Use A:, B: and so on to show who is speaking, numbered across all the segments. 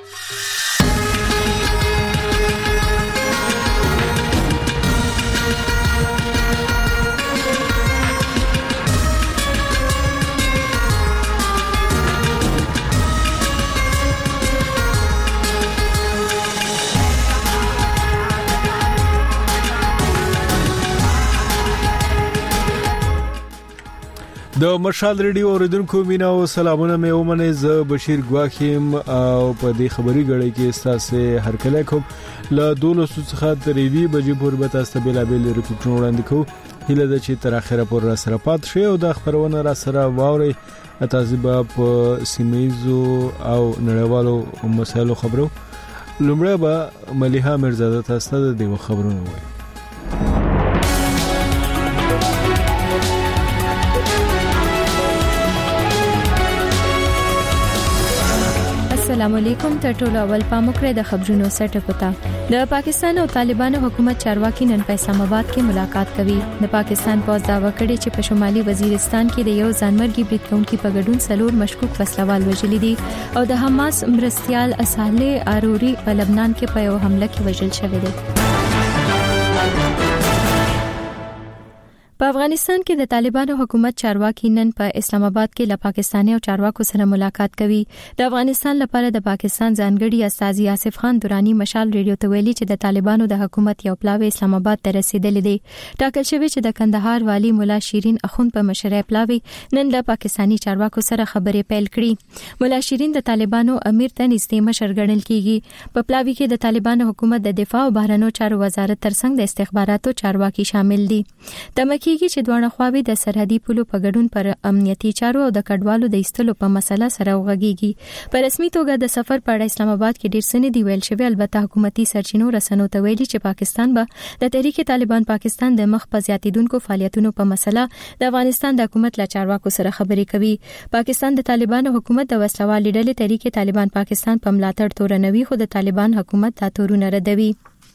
A: د مشال ریډیو اوریدونکو مینا او سلامونه مې ومنه ز بشیر ګواخیم او په دې خبري غړې کې تاسو هر کله کوم ل 12 څخه تر 2 بجې پورې به تاسو بیلابل ریپورتونه وړاندې کوو هله د چې تر اخره پورې را سره پات شي او د خبرونه را سره واوري تاسو به په سیمایزو او نړیوالو مسایلو خبرو لومړی به مليحه مرزاده تاسو ته د خبرونه وایي.
B: السلام علیکم ته ټول اول پاموکره د خبرونو سره پتا د پاکستان او طالبانو حکومت چارواکي نن په اسلام آباد کې ملاقات کوي. د پاکستان پوز داوا کړی چې په شمالي وزیرستان کې د یو ځانمرګي بریټونکو په ګډون سلور مشکوک وسلوال وژل دي او د حماس مرستيال اصالح اروري په لبنان کې په یو حمله کې وژل شوی دی. په افغانستان کې د طالبانو حکومت چارواکي نن په اسلام آباد کې له پاکستاني او چارواکو سره ملاقات کوي. د افغانستان لپاره د پاکستان ځانګړي استاذ آصف خان دورانی مشال ریډیو ته ویلي چې د طالبانو د حکومت یو پلاوی اسلام آباد ته رسیدلی دی. ټاکل شوی چې د کندهار والی مولا شیرین اخوند په مشرۍ پلاوی نن د پاکستاني چارواکو سره خبرې پیل کړې. مولا شیرین د طالبانو امیر ته نږدې مشر ګڼل کیږي. په پلاوی کې د طالبانو حکومت د دفاع او بهرنیو چارو وزارت ترڅنګ د استخباراتو چارواکي شامل دي. تمکی چې دوه خواوې د سرحدي پولو په ګډون پر امنیتي چارو او د کډوالو د ایستلو په مسله سره وغږیږي. په رسمي توګه د سفر په اړه اسلام آباد کې ډیر څه نه دی ویل شوی. البته حکومتي سرچینو رسنیو ته ویلي چې پاکستان به د تحریک طالبان پاکستان د مخ په زیاتیدونکو فعالیتونو په مسله د افغانستان د حکومت له چارواکو سره خبرې کوي. پاکستان د طالبانو حکومت د وسلوال ډلې تحریک طالبان پاکستان په ملاتړ تورنوي خو د طالبان حکومت دا تورونه ردوي.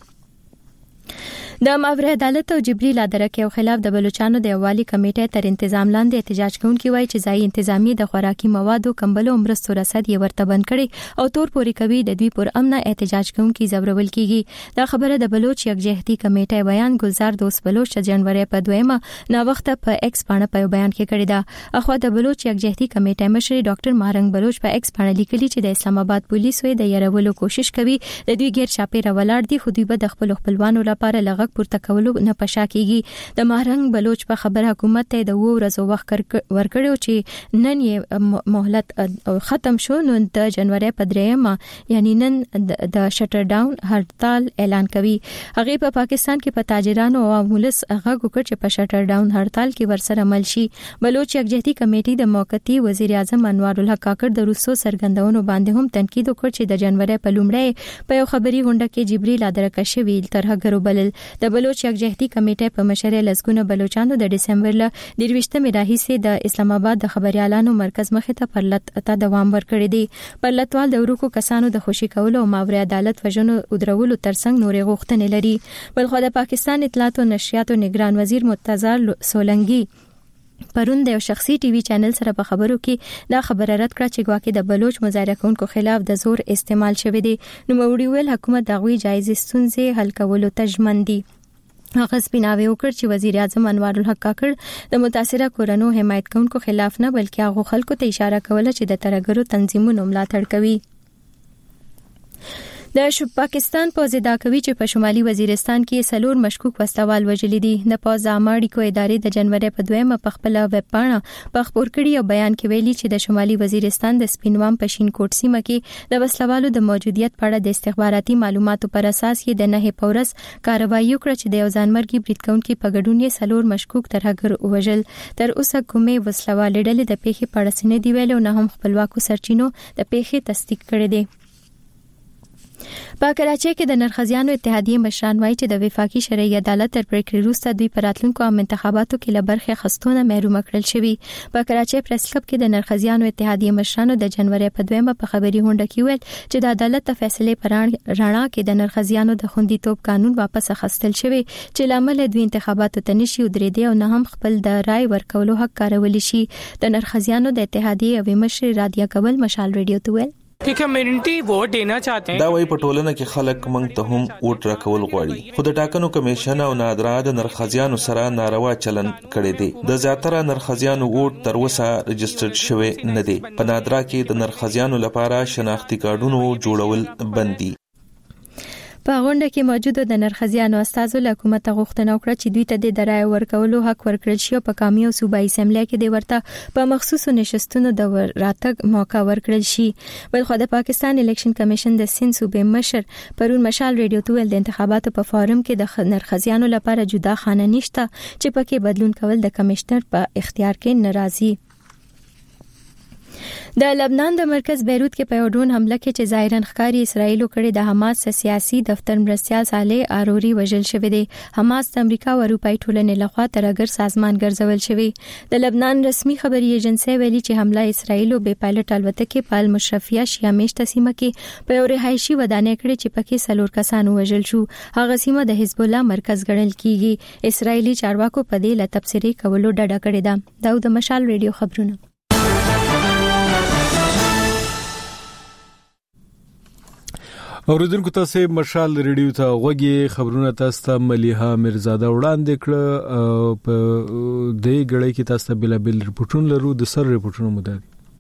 B: د ماورا عدالت او جبري لادرکه او خلاف د بلوچستان د یووالي کمیټې تر تنظیم لاندې احتجاج کوونکي وایي چې ځای انتظامی د خوراکي موادو کمبلو مرستو رسد یې ورته بند کړي او تور پوري کوي د دوی پر امن احتجاج کوونکي زبرول کیږي. دا خبره د بلوچ یکجهتي کمیټې بیان گلزار دوست بلوچ جنوري په 2مه نا وخت په ایکس باندې په بیان کې کړی دا. اخو د بلوچ یکجهتي کمیټې مشر ډاکټر مارنګ بلوچ په ایکس باندې لیکلي چې د اسلام آباد پولیسو د يرولو کوشش کوي. د دوی غیر چاپیره ولاړ دي خو دوی به د خپل خپلوانو لپاره لغک پورته کولو نه پشا کیږي. د مهرنګ بلوچ په خبره حکومت ته د 2 ورځو وخت ورکړو چې نن یې مهلت ختم شو نو د جنوري په 3مه یعنی نن د شټر ډاون هړتال اعلان کوي. هغه په پاکستان کې په تاجرانو او مولس هغه وکړ چې په شټر ډاون هړتال کې ورسره مل شي. بلوچ یکجهتي کمیټې د موقتی وزیر اعظم انوار الحق کاکړ د روسو سرګندونو باندې هم تنقید وکړ چې د جنوري په لومړی په یو خبري غونډه کې جبري لادرکه شوی ترهګرو بلل. د بلوچ یکجهتي کمیټې په مشرۍ لسګونه بلوچستانو د دسمبر ل 23مې راهیسې د اسلام آباد د خبريالانو مرکز مخې ته پرلط ته دوام ورکړی دی. پرلطوال د ورکو کسانو د خوشي کولو او ماورا عدالت وژنو او درولو ترڅنګ نورې غوښتنې لري. بلخو د پاکستان اطلاعات او نشریاتو نگران وزیر مرتضی سولنګي پرون د یو شخصي ټي وي چینل سره په خبرو کې دا خبره رد کړه چې ګواکې د بلوچ مظاهره کوونکو خلاف د زور استعمال شوی دی. نو موري ویل حکومت دغوی جایز ستونزې حل کولو ته ژمن دی. هغه سپیناوي وکړ چې وزیر اعظم انوار الحق کاکړ د متاثره کورونو حمایت کوونکو خلاف نه بلکې هغه خلکو ته اشاره کوله چې د ترهګرو تنظیمونو ملاتړ کوي. د پاکستان پوز دا کوي چې په شمالي وزیرستان کې سلور مشکوک وسلوال وژل دي. د پوز اماړي کو ادارې د جنوري په 2مه په خپل ویب پاڼه په خبر کړي او بیان کې ویلي چې د شمالي وزیرستان د سپینوام پښین کوټ سیمه کې د وسلوالو د موجودیت په اړه د استخباراتي معلوماتو پر اساس یې د نه پورس کاروایی وکړه چې د یو ځانمرګي بریټونکو په ګډون یې سلور مشکوک ترهګر وژل. تر اوسه کومې وسلوال ډلې د پیښې په اړه څه نه دی ویل او نه هم خپلواکو سرچینو د پیښې تصدیق کړی دی. په کراچۍ کې د نرخزیانو اتحادیې مشران وایي چې د وفاقي شرعي عدالت تر پریکړې وروسته دوی په راتلونکو عام انتخاباتو کې له برخې اخیستنې محروم کړل شوي. په کراچۍ پریس کلب کې د نرخزیانو اتحادیې مشرانو د جنوري په 2مه په خبري غونډه کې ویل چې د عدالت د فیصلې پر رڼا کې د نرخزیانو د خوندیتوب قانون واپس اخیستل شوی چې لامل دوی انتخاباتو ته نشي ودرېدي او نه هم خپل د رائے ورکولو حق کارول شي. د نرخزیانو د اتحادیې او مشر رادیا کول مشال ریډیو ته ویل
C: कि community vote देना चाहते हैं।
D: دا وایي په ټولنه کې خلک موږ ته هم ووټ راکول غواړي، خو د ټاکنو کمیشن او نادرا د نرخزیانو سره ناروا چلن کړی دی. د زیاتره نرخزیانو ووټ تر اوسه رجسټرډ شوی نه دی. په نادرا کې د نرخزیانو لپاره شناختی کارډونو جوړول بند دي.
B: په غونډه کې موجود د نرخزیانو استازو له حکومت غوښتنه وکړه چې دوی ته د رای ورکولو حق ورکړل شي او په قومي او صوبایي اسمبلی کې د ورته په مخصوصو نشستونو د راتګ موقع ورکړل شي. بلخو د پاکستان الیکشن کمیشن د سند صوبې مشر پرون مشال ریډیو ته د انتخاباتو په فارم کې د نرخزیانو لپاره جدا خانه نشته چې پکې بدلون کول د کمشنر په اختیار کې ناراضي. د لبنان د مرکز بیروت کې په یو ډرون حمله کې چې ظاهرا ښکاری اسرایلو کړی د حماس سیاسي دفتر مرستیال صالح آروري وژل شوی دی. حماس د امریکا او اروپאי ټولنې لخوا ترګر سازمان ګرځول شوی. د لبنان رسمي خبري ایجنسی ویلي چې حمله اسرایلو به پایلټ الوتکې په المشرفیه شیا میشته سیمه کې په یو رهایشي ودانۍ کړې چې پکې 4 کسان وژل شو. هغه سیمه د حزب الله مرکز ګڼل کیږي. اسرایلی چارواکو په دې له تبصرې کولو ډډه کړې ده. دا د مشال ریډیو خبرونه.
A: اوریدونکو تاسو مشال ریډیو ته غوږی خبرونه تاسو ته ملیحه مرزاده وړاندې کړ. په دې غړې کې تاسو ته بلابل رپورټونه لرو. د سر رپورټونو مداري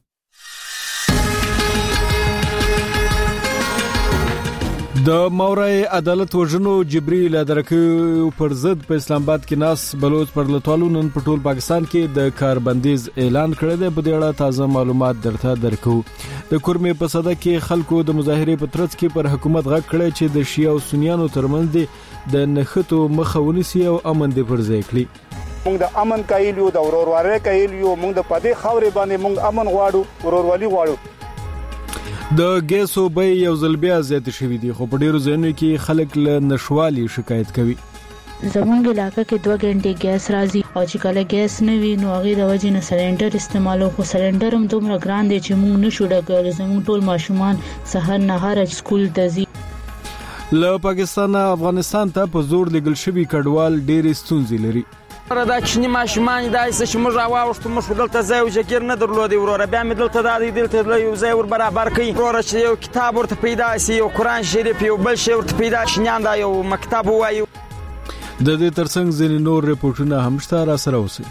A: د مورای عدالت وژنو جبري لادرکو پر ضد په اسلام آباد کې ناس بلوچ پر لټوالو نن په ټول پاکستان کې د کاربندیز اعلان کړی دی. په دې اړه تازه معلومات درته درکو. د کورمې په صده کې خلکو د مظاهره په ترڅ کې پر حکومت غږ کړی چې د شیعه او سنیانو ترمنځ د نښتو مخه ونیسي او امن دې پر ځای کړي.
E: موږ د امن کایل یو د وروروالۍ کایل یو موږ د پدې خاورې باندې موږ امن غواړو ورورولي غواړو.
A: د ګیسو بیې یو ځل بیا زیات شوې دي خو په ډیرو ځایونو کې خلک له نشوالي شکایت کوي.
F: زمونږ علاقه کې 2 غنټې ګیس راځي او چې کله ګیس نه وي نو هغه د وجې نه سلندر استعمالو. خو سلندر هم دومره ګران دی چې موږ نشو ډکولی. زموږ ټول ماشومان سحر نهار سکول ته ځي.
A: له پاکستان افغانستان ته په زور لګل شوی کډوال ډېرې ستونزې لري.
G: دا چني ماشومان دای چې موږ راوښتو موږ دلته ځای او جګیر نه درلودي وروره بیا مې دلته دلته یو ځای ور برابر کړي وروره چې یو کتاب ورته پیدا شي یو قرآن شریف یو بل شی ورته پیدا شي نن دا یو مکتب وایو.
A: د دې ترڅنګ ځینې نور رپورټونه هم شته را سره اوسئ.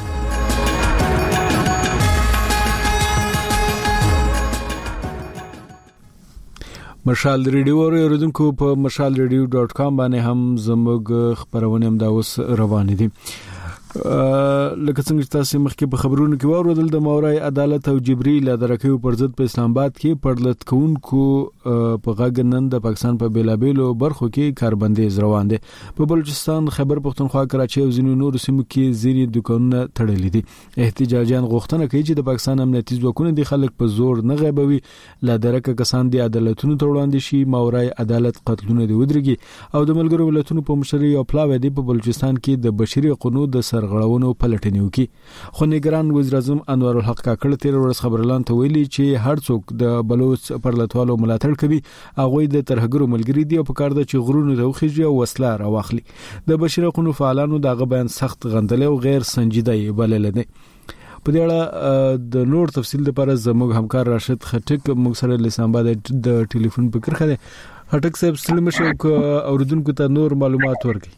A: مشال ریډیو اوریدونکو په mashalradio.com باندې هم زموږ خبرونه هم دا اوس روان دي. لکه څنګه تاسو مخکې په خبرونو کې واوریدل د مورای عدالت او جبريل درکو پر ضد په اسلام آباد کې پرلط کوونکو په غاګنن د پاکستان په بیلابیلو برخو کې کاربندیز روان دي. په بلوچستان خیبر پختونخوا کراچي او ځینو نورو سیمو کې ځینې دکانونه تړلي دي. احتجاجیان غوښتنه کوي چې د پاکستان امنیتي ځواکونه د خلک په زور نه غیبوي لادرکه کسان د عدالتونو ته وړاندې شي. مورای عدالت قتلونه دی ودرېږي او د ملګرو ملتونو په مشرۍ او پلاوی دی په بلوچستان کې د بشري قانون د غړونو پلټنې وکي. خو نگران وزیر اعظم انور الحق کاکړ تیر ورځ خبرلان ته ویلي چې هر څوک د بلوچ پرلطوالو ملاتړ کوي هغه د ترهګرو ملګری دی او په کار د چې غرونو ته وخیږي او وسله راوخلي. د بشري قانون فعالانو دغه بیان سخت غندل او غیر سنجیده بلل دي. په دې اړه د نور تفصیل لپاره زموږ همکار راشد خټک موږ سره اسلام آباد د ټلیفون په کرخه ده. خټک صاحب سلام شو اوردونکو ته نور معلومات ورکړي.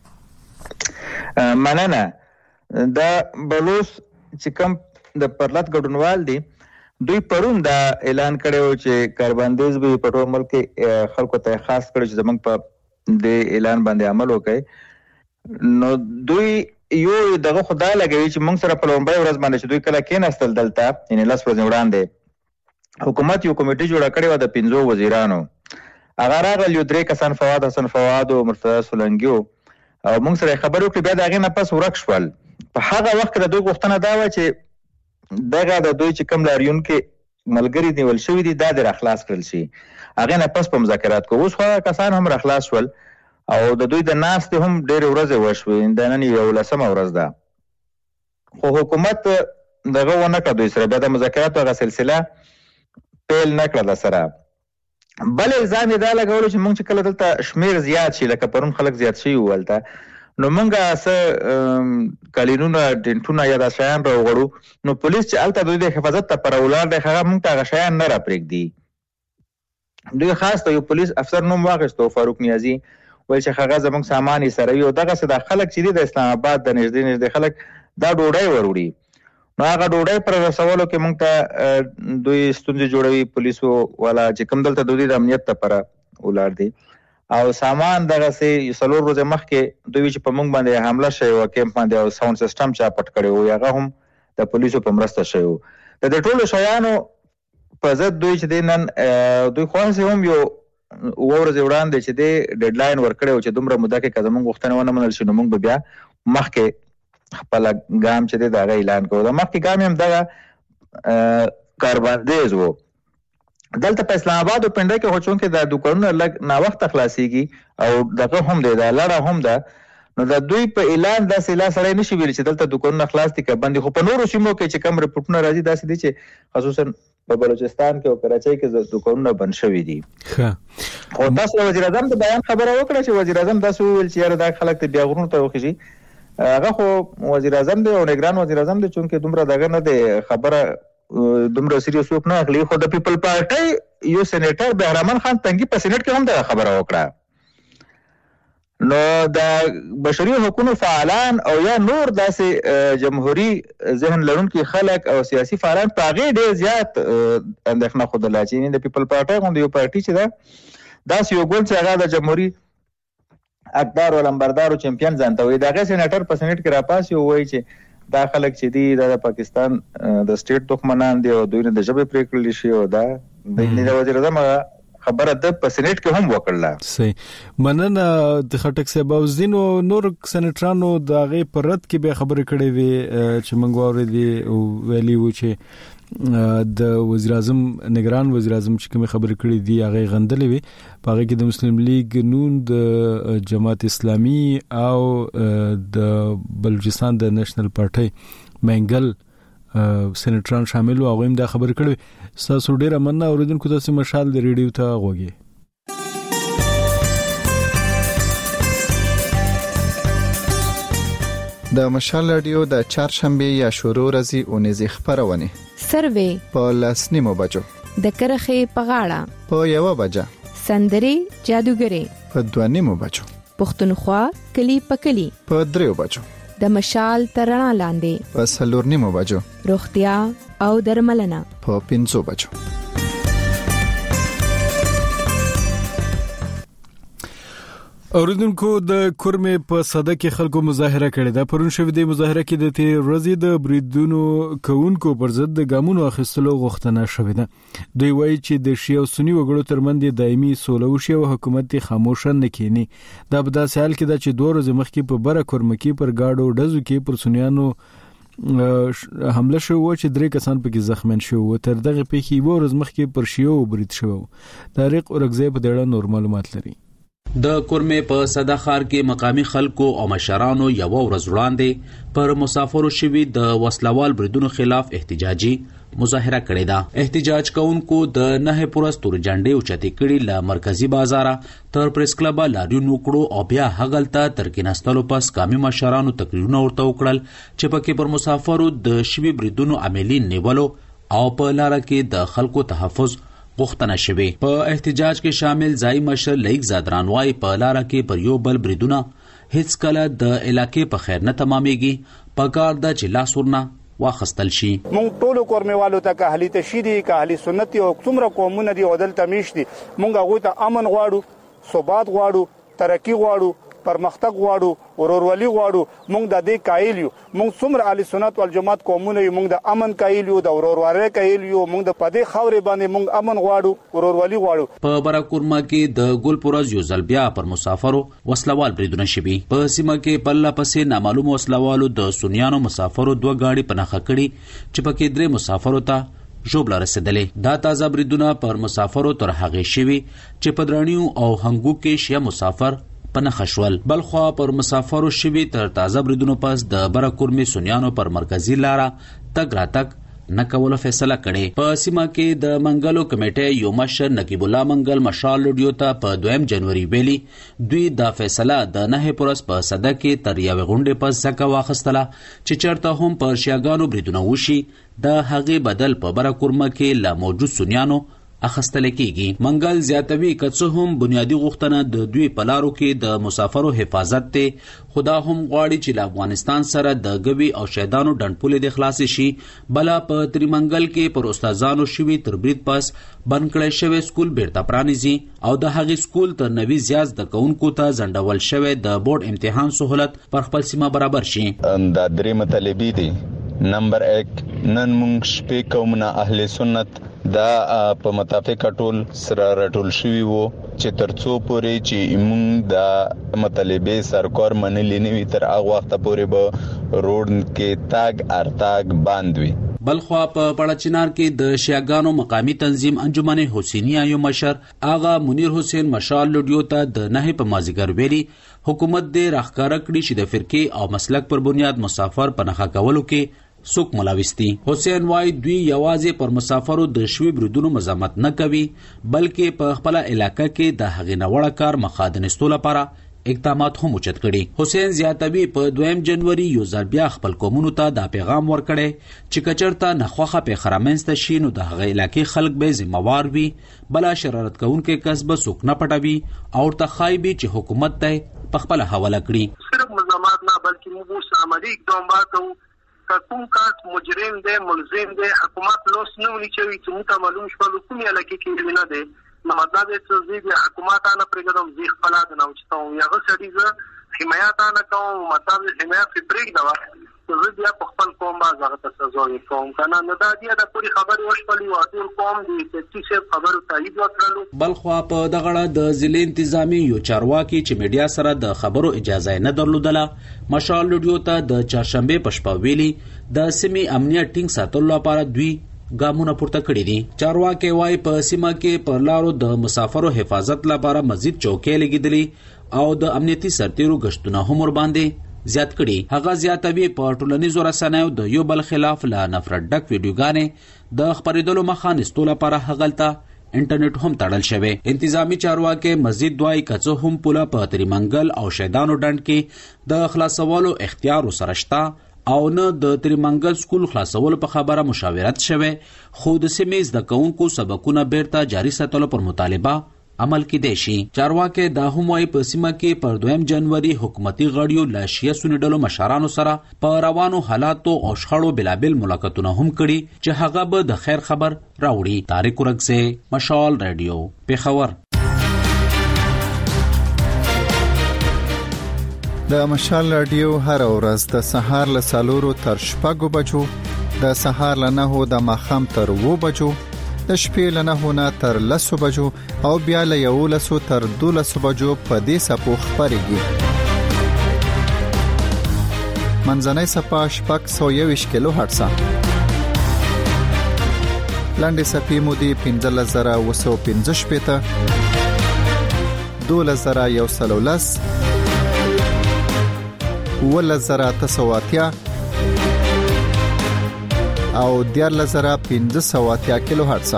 H: مننه. دا بلوچ چې کوم د پرلط ګډونوال دي دوی پرون دا اعلان کړو چې کاربندیز به په ټول ملک خلکو ته خاص کړي چې زمونږ په د اعلان باندې عمل وکړي. نو دوی یو دغه خدای لګوي چې موږ سره په لومړی ورځ باندې چې دوی کله کېناستل دلته یعنی 10 ورځې وړاندې حکومت یو کمیټه جوړه کړې و د 15 وزیرانو. هغه راغلي یو 3 کسان فواد حسن فواد او مرتضی سولنګي او موږ سره خبرو کړې. بیا دغه نه پس ورک شول. په هغه وخت د دوی غوښتنه دا و چې دغه د دوی چې کوم لاریون کې ملګری نیول شوی دي دا د اخلاص کړل شي. هغه نه پس په مذاکرات کو اوس خو کسان هم اخلاص شول او د دوی د ناس ته هم ډېر ورځې وشوي. د نن یو لسمه ورځ ده خو حکومت دغه ونه کړ دوی سره بیا د مذاکراتو هغه سلسله پیل نه کړل سره. بل الزام دا لګول چې موږ چې کله دلته شمیر زیات شي لکه پرون خلک زیات شي ولته نو منګه څه کلینونه ټینټونه یا د شیان راوغړو نو پولیس چې الته دوی د حفاظت ته پر ولار د هغه موږ ته شیان نه را پرېږدي دوی خاص ته یو پولیس افسر نوم واغښتو فاروق نیازي وایي چې هغه زموږ سامان یې سره وي او دغسې د خلک چې دي د اسلام آباد د نږدې خلک دا ډوډۍ وروړي نو هغه ډوډۍ پر رسولو کې موږ ته دوی ستونزې جوړوي پولیسو والا چې کوم دلته د دوی د امنیت لپاره ولاړ دي او سامان دغسې 4 ورځې مخکې دوی چې په موږ باندې حمله شوې وه کیمپ باندې او ساوند سیسټم چا پټ کړی و هغه هم د پولیسو په مرسته شوی و د دې ټولو شیانو په ضد دوی چې دی نن دوی خواهسې هم یو 7 ورځې وړاندې چې دی ډیډلاین ورکړی و چې دومره موده کې که زموږ غوښتنې ونه منل شي نو موږ به بیا مخکې خپله ګام چې دی د هغه اعلان کوو د مخکې ګام هم دغه کاربندیز و دلته په اسلام آباد او پنډه کې خو چونکې دا دوکانونه لږ ناوخته خلاصیږي او دغه هم دی دا لړه هم ده نو د دوی په اعلان داسې لا سړی نشي ویلی چې دلته دوکانونه خلاص دي که بند دي خو په نورو سیمو کې چې کوم رپورټونه راځي داسې دي چې خصوصا په بلوچستان کې او کراچۍ کې دوکانونه بند شوي دي خو تاسو د وزیر اعظم د بیان خبره وکړه چې وزیر اعظم داسې وویل چې یاره دا خلک ته بیا غرونو ته وخیږي هغه خو وزیر اعظم دی او نگران وزیر اعظم دی چونکې دومره دغه نه دی خبره دومره سیریس څوک نه اخلي خو د پیپل پارټۍ یو سېنیټر بهرامن خان تنګي په سېنیټ کې هم دغه خبره وکړه نو د بشري حقوقو فعالان او یا نور داسې جمهوریت ذهن لرونکي خلک او سیاسي فعالان په هغې ډېر زیات اندېښنه ښودله چې د پیپل پارټۍ غوندې یو پارټي چې ده داسې یو ګوند چې هغه د جمهوري حقدار او لمبردار او چمپیون ځانته وایي د هغې سېنیټر په سېنیټ کې راپاسي او وایي چې دا خلک چې دي دا د پاکستان د سټیټ دښمنان دي او دوی نه د ژبې پرې کړلی شي او دا د وزیر اعظم خبره د په سېنیټ کې هم وکړله
A: صحیح مننه د خټک صاحب او ځینو نور سېنیټرانو د هغې په رد کې به خبرې کړې وې چې موږ واورېدې او ویلي وو چې د وزیر اعظم نگران وزیر اعظم چې کوم خبرې کړې دي هغه غندلې وي په هغه کې د مسلم لیگ نون د جماعت اسلامي او د بلوچستان د نېشنل پارټي منګل سېنیټران شامل او هغه هم دا خبرې کړې تاسو ډېر مننه اوریدونکو تاسو مشال د ریډیو ته غوږی
I: د مشال رادیو د چهارشنبه یا شروع ورځې اونیزه خبرونه
J: سروي
I: په لسنیمو بجو
J: د کرخه په غاړه
I: په یو بجه
J: سندري جادوګري
I: په دوانیمو بجو
J: پښتونخوا کلی په کلی
I: په دریو بجو
J: د مشال ترڼا لاندې
I: په سلورنیمو بجو
J: روغتیا او درملنه
I: په 5 بجو
A: اوریدونکو د کورمه په صده کې خلکو مظاهره کړې ده پرون شوې د مظاهره کې د تیر ورځې د بریدونو کوونکو پر ضد د ګامونو اخیستلو غوښتنه شوې ده دوی وایي چې د شیعه او سنی وګړو ترمنځ دایمي سوله وشي او حکومت خاموش نه کینی دا په داسې حال کې ده چې 2 ورځې مخکې په بره کورمه کې پر گاډو ډزو کې پر سنیانو حمله شو چې 3 کسان پکې زخمین شو تر دغه پیښې 2 ورځې مخکې پر شیعه برید شو طارق اورګزی په دړه نور معلومات لري
K: د کورمه په صدا خار کې مقامی خلکو او مشرانو یو ورځ وړاندې پر مسافرو شوی د وسلوال بریدونو خلاف احتجاجي مظاهره کړې ده احتجاج کوونکو د 9 پرستور جنډې اوچتې کړې ل مرکزی بازار تر پریس کلب لاریون وکړو او بیا هغلته تر کېناستلو پس قومي مشرانو تقریرونه ورته وکړل چې پکې پر مسافرو د شوی بریدونو عملی نیولو او په لار کې د خلکو تحفظ غوښتنه شوه په احتجاج کې شامل ځای مشر لیک زادرانوای په لار کې پر یو بل بریدونه هیڅ کله د علاقې په خیر نه تمامېږي په کار د چې لاس ورنه واخستل شي
E: مونږ ټولو کورموالو ته که اهلی تشهیدي که اهلی سنت او څومره قومونه دي عدالت تمیش دي مونږ هغه ته امن غواړو ثبات غواړو ترقی غواړو پرمختګ غواړو ورورولي غواړو مونږ د دې قایل یو مونږ څومره اهل سنت والجماعت قومونه یو مونږ د امن قایل یو د ورورولۍ قایل یو مونږ د پدې خاورې باندې مونږ امن غواړو ورورولي غواړو
K: په براکورما کې د ګلپورز یو ځل بیا پر مسافرو وسلوال بریدونه شوي په سیمه کې پله پسې نامعلوم وسلوالو د سنیانو مسافرو 2 گاډي په نخښه کړي چې پکې 3 مسافرو ته ژوبله رسیدلې دا تازه بریدونه پر مسافرو تر هغه شوي چې په درانیو او هنګو کې شیا مسافر پنخښول بلخوا پر مسافرو شوي تر تازه بریدونو پس د براکورمي سنیانو پر مرکزی لارا تک راتک نکولو فیصله کړي په سیمه کې د منګلو کمیټې یو مشر نقیب الله منګل مشال لډیو ته په 2 جنوري ویلي دوی دا فیصله د 9 پرس په صده کې تر یو غونډې پس ځکه واخستله چې چرته هم پر شیاګانو بریدونه وشي د هغې بدل په براکورمه کې لا موجود سنیانو اخستل کیږي. منګل زیاتوي کڅو هم بنیادی غوښتنه د دوی پلارو کې د مسافرو حفاظت ته خدا هم غواړي چې له افغانستان سره د غوي او شیدانو ډنډپولې د خلاص شي. بلا په تریمنګل کې پر استادانو شوي تربریت پاس بنکړی شوی سکول بیرته پرانیزي او د هغې سکول تر 90 زیات د کونکو ته ځنډول شوی د بورډ امتحان سہولت پر خپل سیمه برابر شي.
L: دا درې مطالبې دي. نمبر 1 نن موږ شپې کومه اهل سنت دا په متافقه ټول سره راټول شوی وو چې ترڅو پورې چې موږ دا مطالبې سرکار منلې نه وي تر هغه وخت پورې به روډ کې تاګ ارتاګ باندې وي.
K: بلخوا په پړچنار کې د شیعاګانو مقامی تنظیم انجمن حسینیه یو مشر آغا منیر حسین مشال لډیو ته د نه په مازیګر ویلي حکومت دې راخکاره کړي چې د فرقې او مسلک پر بنیاد مسافر پنهخه کولو کې څوک ملاوستي. حسین وای دوی یوازې پر مسافرو د شوي بریدونو مزاحمت نه کوي بلکې په خپل علاقه کې د هغې نوړه کار مخادنستو لپاره اقدامات هم اوچت کړي. حسین زیاتوي په 2 جنوري یو ځل بیا خپل قومونو ته دا پیغام ورکړي چې کچرته نخواخه په خرامنځ شي نو د هغې علاقې خلک به ذمہوار وي بلا شرارت کوونکې کس به څوک نه پټوي او تخایبي چې حکومت ته په خپل حواله کړي.
M: صرف مزاحمت نه بلکې موږ عملی اقدامات کوو. کوم کس مجرم دی ملزم دی حکومت لوس نه ونی چې موږ ته معلوم شول کومې علاقې کې نه دی نو مطلب یې چې د حکومت نه پرېږدم زی خپل نه اوچتم یغه سړي زه حمایت نه کوم مطلب حمایت فبریک دا زه بیا په خپل قوم باندې هغه تسوي کوم کنه نو دا دی د پوری خبري وشپلی او ټول قوم دی چې څه خبرو تایید وکړلو.
K: بلخوا په دغړه د ضلع انتظامی یو چارواکي چې میډیا سره د خبرو اجازه نه درلودله مشال لډیو ته د چهارشنبه پښپا ویلي د سیمې امنیت ټینګ ساتلو لپاره دوی ګامونه پورته کړي دي. چارواکي وای په سیمه کې پر لارو د مسافرو حفاظت لپاره مزید چوکۍ لګیدلې او د امنیتي سرتیرو غشتونه هم ور باندې زیات کړي. هغه زیاتوي په ټولنیزو رسنیو د یو بل خلاف لا نفرت ډک ویډیوګانې د خبرېدلو مخه نستو لپاره هغلته انټرنیټ هم تړل شوی. انتظامی چارواکي مزید دوای کڅو هم پوله په تریمنګل او شیدانو ډنډ کې د خلاصولو اختیار سره شته او نه د تریمنګل سکول خلاصولو په خبره مشاورت شوه خو د سیمې د کونکو سبقونه بیرته جاری ساتلو پر مطالبه عمل کې دی شي. چارواکي دا هم وايي په سیمه کې پر 2 جنوري حکومتي غړیو لا شیعه سنی ډلو مشرانو سره په روانو حالاتو او شخړو بلابل ملاقاتونه هم کړي چې هغه به د خیر خبر راوړي. طارق ورکسه مشال رادیو پیښور.
I: د مشال رادیو هر ورځ د سهار له 4 تر 6 بجو د سهار له 9 د ماخام تر 2 بجو د شپې له 9 نه تر 10 بجو او بیا له 11 تر 12 بجو په دې سپو خبريږي. منځنۍ سپا 621 کیلو هرتز. لاندې سپې مودي 15015 پته 2113 ولزراتسواتیا او 14580 کیلو هرتز.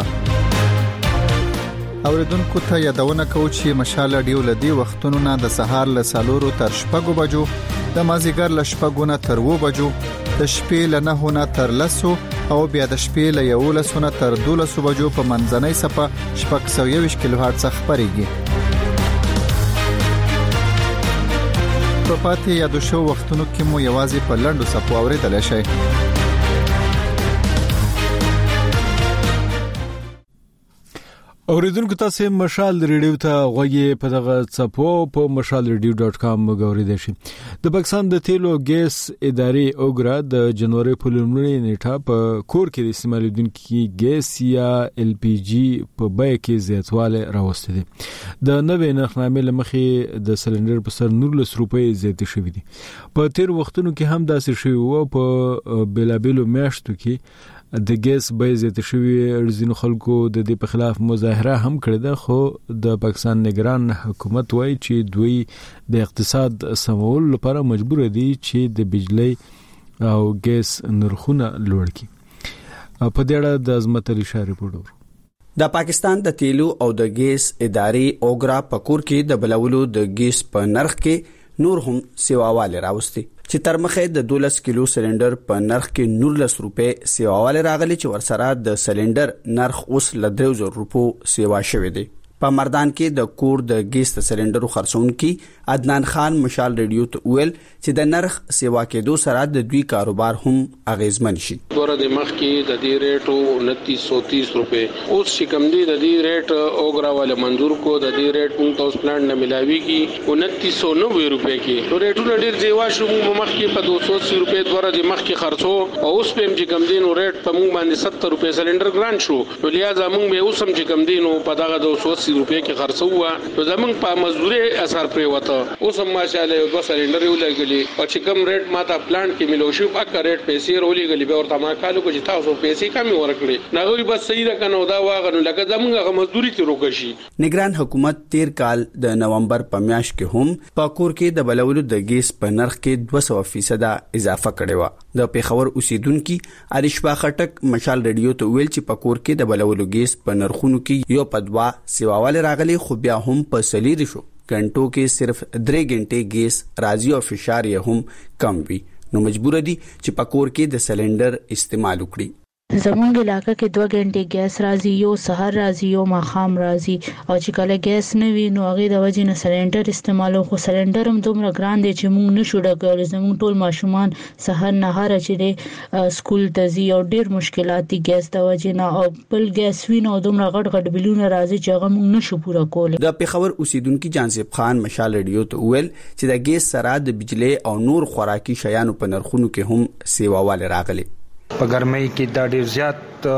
I: اوریدونکو ته یادونه کوم چې مشال رادیو لدی وختونو نه د سهار له 4 تر 6 بجو د مازیګر له 6 نه تر 2 بجو د شپې له 9 نه تر 10 او بیا د شپې له 11 نه تر 12 بجو په منځنۍ صفه 621 کیلو هرتز خبريږي. په پاتې یادو شو وختونو کې مو یوازې په لندو صفو اوریدل شي.
A: اوریدونکو تاسو مشال ریډیو ته غوږی په دغه صفو په mashalradio.com غوړیدئ شي. د پاکستان د تیلو ګیس ادارې اوګرا د جنوري په لومړنۍ نیټه په کور کې د استعمالېدونکو ګیس یا LPG په بیه کې زیاتوالی راوسته دي. د نوې نرخنامې لمخې د سلندر په سر 19 روپۍ زیات شوې دي. په تیر وختونو کې هم داسې شوی وو. په بلابلو میاشتو کې د ګیس بیه زیات شوې ځینو خلکو د دې په خلاف مظاهره هم کړې ده خو د پاکستان نگران حکومت وایي چې دوی د اقتصاد سمول لپاره مجبور دي چې د بجلی او ګیس نرخونه لوړ کړي. په دې اړه د عظمت علي شاه ریپورټ.
N: د پاکستان د تیلو او د ګیس ادارې اوګرا پکور کې د بلولو د ګیس په نرخ کې نور هم سیواواله راوستي چې تر مخه د 12 کیلو سلندر په نرخ کې 19 روپے سیواواله راغلي چې ورسره د سلندر نرخ اوس ل 3000 روپو سیوا شوی دی. په مردان کې د کور د ګیس د سلندرو خرڅونکي عدنان خان مشال ریډیو ته ویل چې د نرخ سیوا کېدو سره د دوی کاروبار هم اغیزمن شي.
O: ورته د مخ کې د دې ریټ 2930 روپے اوس چې کم دی د دې ریټ اوګراواله منظور کو د دې ریټ مونږ تاسو پلان نه ملاوي کی 2990 روپے کې نو ریټونه ډیر ځیوا شو مخ کې په 280 روپے ورته د مخ کې خرڅو او اوس په چې کم دی نو ریټ په مونږ باندې 70 روپے سلندر ګران شو نو لہذا مونږ به اوس هم چې کم دی نو په دغه 280 روپے کې خرڅو نو زمونږ په مزدوري اثر پرې وته اوس هم ماشاءالله یو 2 سلندر یو لګلی او چې کم ریټ ماته پلان کې ملو شو پکا ریټ پیسې رولې غلی به ورته ما کالو چې تاسو پیسې کمی ورکړي نه غوي بس صحیح راکنه دا واغنو لکه زمونږه مزدوري ته روکشي.
N: نگران حکومت 13 کال د نومبر په میاشت کې هم پاکور کې د بلولو د ګیس په نرخ کې 200% اضافه کړې و. د پیښور اوسیدونکو اریشبا خټک مشال ریډیو ته ویل چې پاکور کې د بلولو ګیس په نرخونو کې یو په 2 سیواواله راغلي خو بیا هم په سلیری شو غنټو کې صرف 3 غنټې ګیس راځي او فشار یې هم کم وي نو مجبور دي چې پکور کې د سلندر استعمال وکړي.
F: زمونږ علاقه کې 2 غنټې ګیس راځي یو سحر راځي یو ماخام راځي او چې کله ګیس نه وي نو هغه د وجې نه سلندر استعمالو خو سلندر هم دومره ګران دی چې مونږ نشو ډکولی. زمونږ ټول ماشومان سحر نهار چې دی سکول ته ځي او ډیر مشکلات دي ګیس د وجې نه او بل ګیس وینو دومره غټ غټ بلونه راځي چې هغه مونږ نشو پوره کولی.
N: د پیښور اوسیدونکو جانسیب خان مشال ریډیو ته ویل چې د ګیس سره د بجلی او نور خوراکي شیانو په نرخونو کې هم سیواواله راغلي.
P: په ګرمۍ کې دا ډیر زیات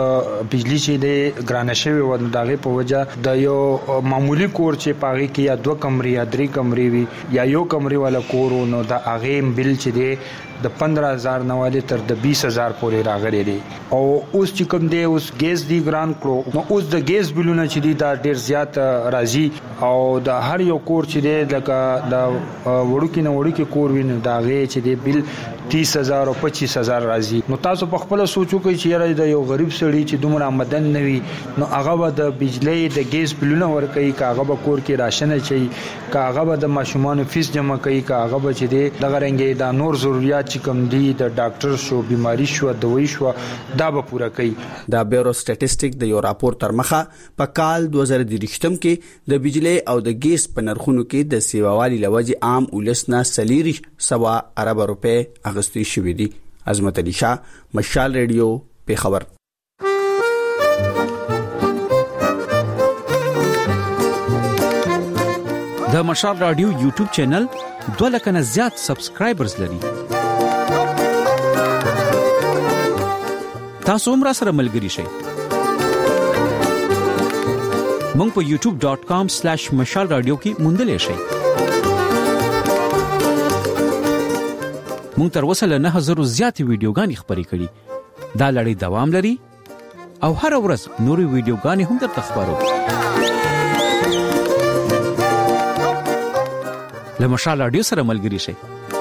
P: بجلی چې د ګرانه شوی و دغه په وجه د یو معمولی کور چې پاغي کې یا 2 کمرې یا 3 کمرې وي یا یو کمرې والا کور نو دا هغه بل چې دی د 15000 نواله تر د 20000 پورې راغلي دي او اوس چې کوم دی اوس ګیس دی ګران کړو نو اوس د ګیس بلونه چې دی دا ډیر زیات راځي او د هر یو کور چې دی لکه د وړوکی کور ویني دا غي چې دی بل 30000 او 25000 راځي نو تاسو په خپل سوچو کې چې یاره د یو غریب سړی چې دومره آمدن نوي نو هغه به د بجلی د ګیس بلونه ورکوي کاغه به کور کې راشن چي کاغه به د ماشومان فیس جمع کوي کاغه به چې دی دغه رنګي د نور ضرورت چې کوم دي د ډاکټر شو بیماری شو دوی شو دا به پوره کوي.
N: دا بیورو سټټیسټیک د یو راپور تر مخه په کال 2023 کې د بجلی او د ګیس په نرخونو کې د سیواوالي لوجه عام ولسنا سلیری 100 ارب روپے اغستې شوې دي. عظمت علي شاه مشال ریډیو پیښور.
Q: د مشال رادیو یوټیوب چینل 2 لک نه زیات سبسکرایبرز لري. تاسو هم را سره ملګري شئ. مونږ په youtube.com/mashal radio کې موندلې شئ. مونږ تر اوسه له 9000 زیاتې ویډیوګانې خبرې کړې. دا لړۍ دوام لري او هر ورځ نورې ویډیوګانې هم درته خبرو. له مشال رادیو سره ملګري شئ.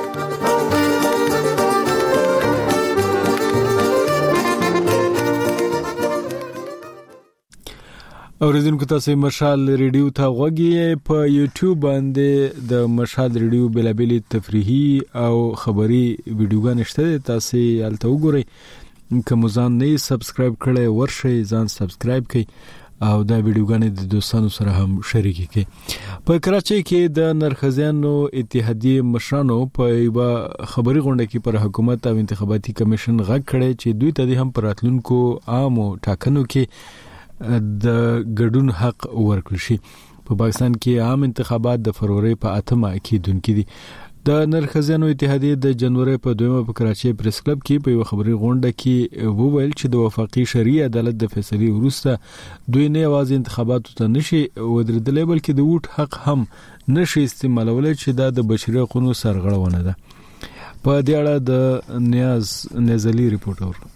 A: اوریدونکو تاسو مشال ریډیو ته غوږی په یوټیوب باندې د مشال ریډیو بلابلی تفریحي او خبري ویډیوګان شته تاسو الته وګورئ. کوم ځان نه سبسکرایب کړئ ورشئ ځان سبسکرایب کړئ او دا ویډیوګان د دوستانو سره هم شریک کړئ. په کراچۍ کې د نرخزیانو اتحادیه مشرانو په یو خبري غونډه کې پر حکومت او انتخاباتي کمیشن غږ کړی چې دوی ته هم پراتلونکو عام ټاکنو کې د ګډون حق ورکړل شي. په پاکستان کې عام انتخابات د فروری په 8مه کېدونکي دي. د نرخزیانو اتحادیه د جنوري په 2مه په کراچۍ پریس کلب کې په یو خبري غونډه کې وویل چې د وفاقي شرعي عدالت د فیصلې وروسته دوی نه یوازې انتخاباتو ته نشي ودرېدلای بلکې د ووټ حق هم نشي استعمالولای چې دا د بشري حقوقو سرغړونه ده. په دې اړه د نیاز نزلی ریپورټ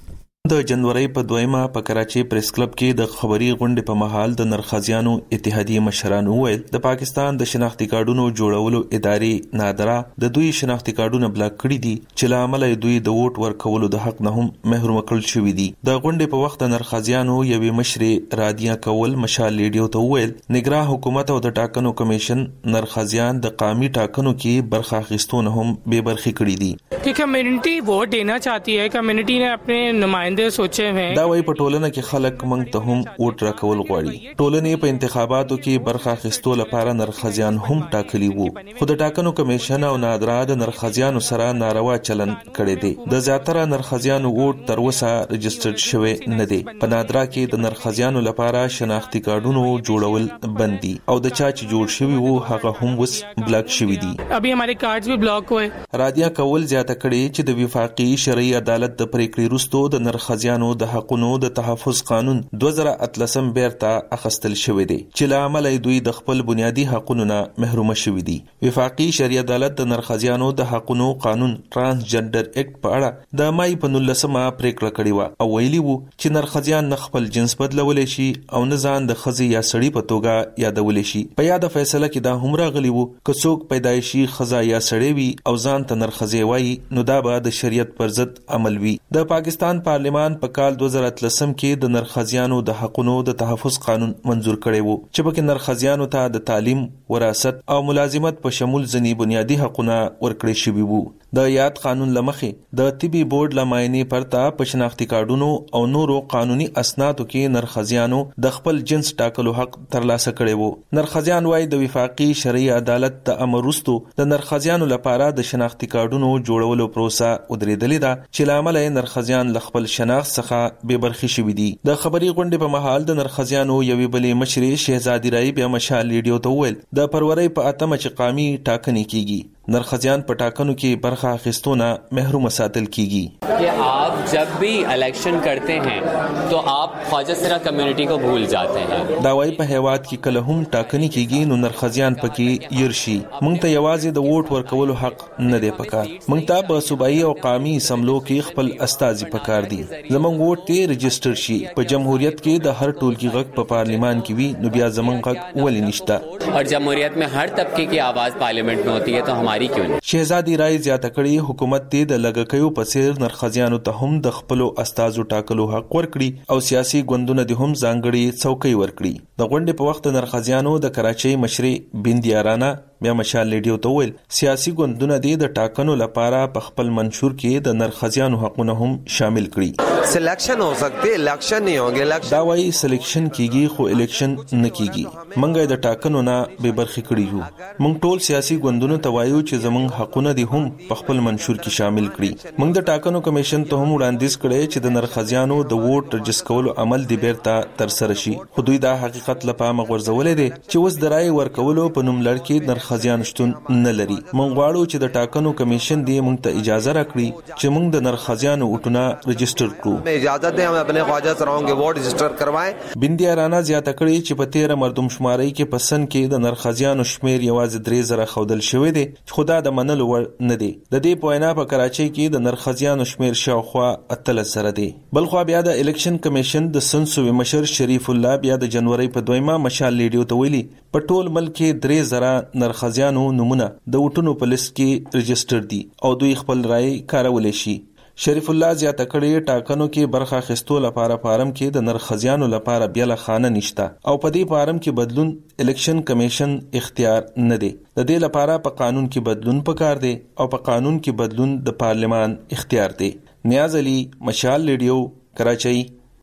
D: د جنوري په 2 په کراچي پریس کلب کې د خبري غونډې په مهال د نرخزیانو اتحادیه مشرانو ویل د پاکستان د شناختی کارډونو جوړولو ادارې نادرا د دوی شناختی کارډونه بلاک کړي دي چې لامل دوی د ووټ ورکولو د حق نه هم محروم کړل شوې دي. د غونډې په وخت نرخزیانو یوې مشرې رادیه کول مشال لیډیو ته ویل نگران حکومت او د ټاکنو کمیشن نرخزیان د قومي ټاکنو کې برخه اخیستونه هم بے برخي کړي دي
C: कि कम्युनिटी वोट देना चाहती है. कम्युनिटी ने अपने नुमाइंदे सोचे हुए हैं.
D: دا وایي په ټولنه کې خلک موږ ته هم ووټ راکول غواړي. ټولنې په انتخاباتو کې برخه اخیستو لپاره نرخزیان هم ټاکلي وو خو د ټاکنو کمیشن او نادرا د نرخزیانو سره ناروا چلن کړي دي. د زیاتره نرخزیانو ووټ تر اوسه رجسټرډ شوی نه دي. په نادرا کې د نرخزیانو لپاره شناختی کارډونو جوړول بند دي او د چا چې جوړ شوی وو هغه هم وس بلاک شوی دي.
C: ابي हमारे कार्ड्स भी ब्लॉक हुए.
D: رادیه کول زیاته کړي چې د وفاقي شرعي عدالت د پریکړې وروسته د نرخزیانو د حقونو د تحفظ قانون 2013 بیرته اخیستل شوی دی چې لامل دوی د خپل بنیادی حقونو نه محروم شوی دي. وفاقي شرعي عدالت د نرخزیانو د حقونو قانون ترانسجنډر اکټ په اړه د مای په 19مه پریکړه کړې و او ویلي وو چې نرخزیان نه خپل جنس بدلولی شي او نه ځان د خزي یا سړي په توګه یادولی شي. په یاد فیصله کې دا هم راغلی وو که څوک پیدایشي خزا یا سړی وي او ځان ته نرخزي وایي نو دا به د شریعت پر ضد عمل وي. د پاکستان پارلیمان په کال 2013 کې د نرخزیانو د حقونو د تحفظ قانون منزور کړی وو چې پکې نرخزیانو ته د تعلیم، وراثت او ملازمت په شمول ځینی بنیادی حقونه ورکړي شوي وو. د یاد قانون لمخې د طبي بورډ لماینې پرتا په شناختی کارډونو او نورو قانوني اسنادو کې نرخزیانو د خپل جنس ټاکلو حق ترلاسه کړی وو. نرخزیان وايي د وفاقي شرعي عدالت د امر وروسته د نرخزیانو لپاره د شناختی کارډونو جوړولو پروسه ودرېدلې ده چې لامل نرخزیان ل خپل شناخت څخه بے برخي شوي دي. د خبري غونډې په مهال د نرخزیانو یوې بلې مشرې شهزادي رای بیا مشال لیډیو ته ویل د فروری په 8 چې قامي ټاکنې کیږي नरखजियान په ټاکنو کې برخه اخیستونه محروم ساتل کیږي
R: कि आप जब भी इलेक्शन करते हैं तो आप ख्वाजा सिरा कम्युनिटी को भूल जाते हैं.
D: دا وايي په هیواد کې کله هم ټاکنې کیږي نو نرخزیان پکې يرشي. مونږ ته یوازې د ووټ ورکولو حق نه دی پکار. مونږ ته په صوبایي او قومي اسمبلو کې خپل استازي پکار دي. زمونږ ووټ ته رجسټر شي. په جمهوریت کې د هر ټولګي غږ په پارلیمان کې وي نو بیا زمونږ غږ ولې نشته.
R: और जमहूरियत में हर तबके की आवाज पार्लियामेंट में होती है तो हमारी क्यों नहीं.
D: شهزادي رای زیاته کړي حکومت ته د لګکیو په څیر نرخزیانو ته هم د خپل استازو ټاکلو حق ورکړي او سیاسي ګوندونه د هم ځانګړي څوکۍ ورکړي. د غونډې په وخت نرخزیانو د کراچۍ مشرې بندیارانا بیا مشال لیډیو ته ویل سیاسي ګوندونه د ټاکنو لپاره په خپل منشور کې د نرخزیانو حقونه هم شامل کړي.
S: سلیکشن हो सकती है इलेक्शन नहीं होंगे.
D: دا وايي سلیکشن کیږي خو الیکشن نه کیږي. منګه د ټاکنو نه به برخي کړي یو. موږ ټول سیاسي ګوندونو ته وایو چې زموږ حقونه دي هم په خپل منشور کې شامل کړي. موږ د ټاکنو کمیشن ته هم وړاندیز کړی چې د نرخزیانو د ووټ رجسټر کولو عمل دی بیرته تر سره شي. خو دوی دا حقیقت لپاره غورځولې دي چې اوس د رای ورکولو په نوم لړ کې نرخزیان شتون نه لري. موږ غواړو چې د ټاکنو کمیشن دی موږ ته اجازه راکړي چې موږ د نرخزیانو ووټونه رجسټر کړو.
S: اجازه ده هم خپل خواجه سره ووټ رجسټر کروائیں.
D: بندیارانا زیاته کړي چې په 13 مردم شماري کې پسند کې د نرخزیانو شمیر یوازې 3000 خودل شوی دی. خدا د منلو ور نه دی. د دې پوینا په کراچۍ کې د نرخزیانو شمیر شاوخوا 1300 دی. بلخو بیا د الیکشن کمیشن د سنسوي مشر شریف الله بیا د جنوري په 2 مشال لیډیو ته ویلي په ټول ملک کې 3000 نرخزیانو نمونه د وټونو په لیست کې رجسټر دي او دوی خپل رائے کارولای شي. شریف الله زیاته کړي ټاکنو کې برخه اخیستو لپاره فارم کې د نرخزیانو لپاره بیل خانه نشته او په دې فارم کې بدلون الیکشن کمیشن اختیار نه دی. د دې لپاره په قانون کې بدلون پکار دی او په قانون کې بدلون د پارلیمان اختیار دی. نیاز علي مشال لیډیو کراچۍ.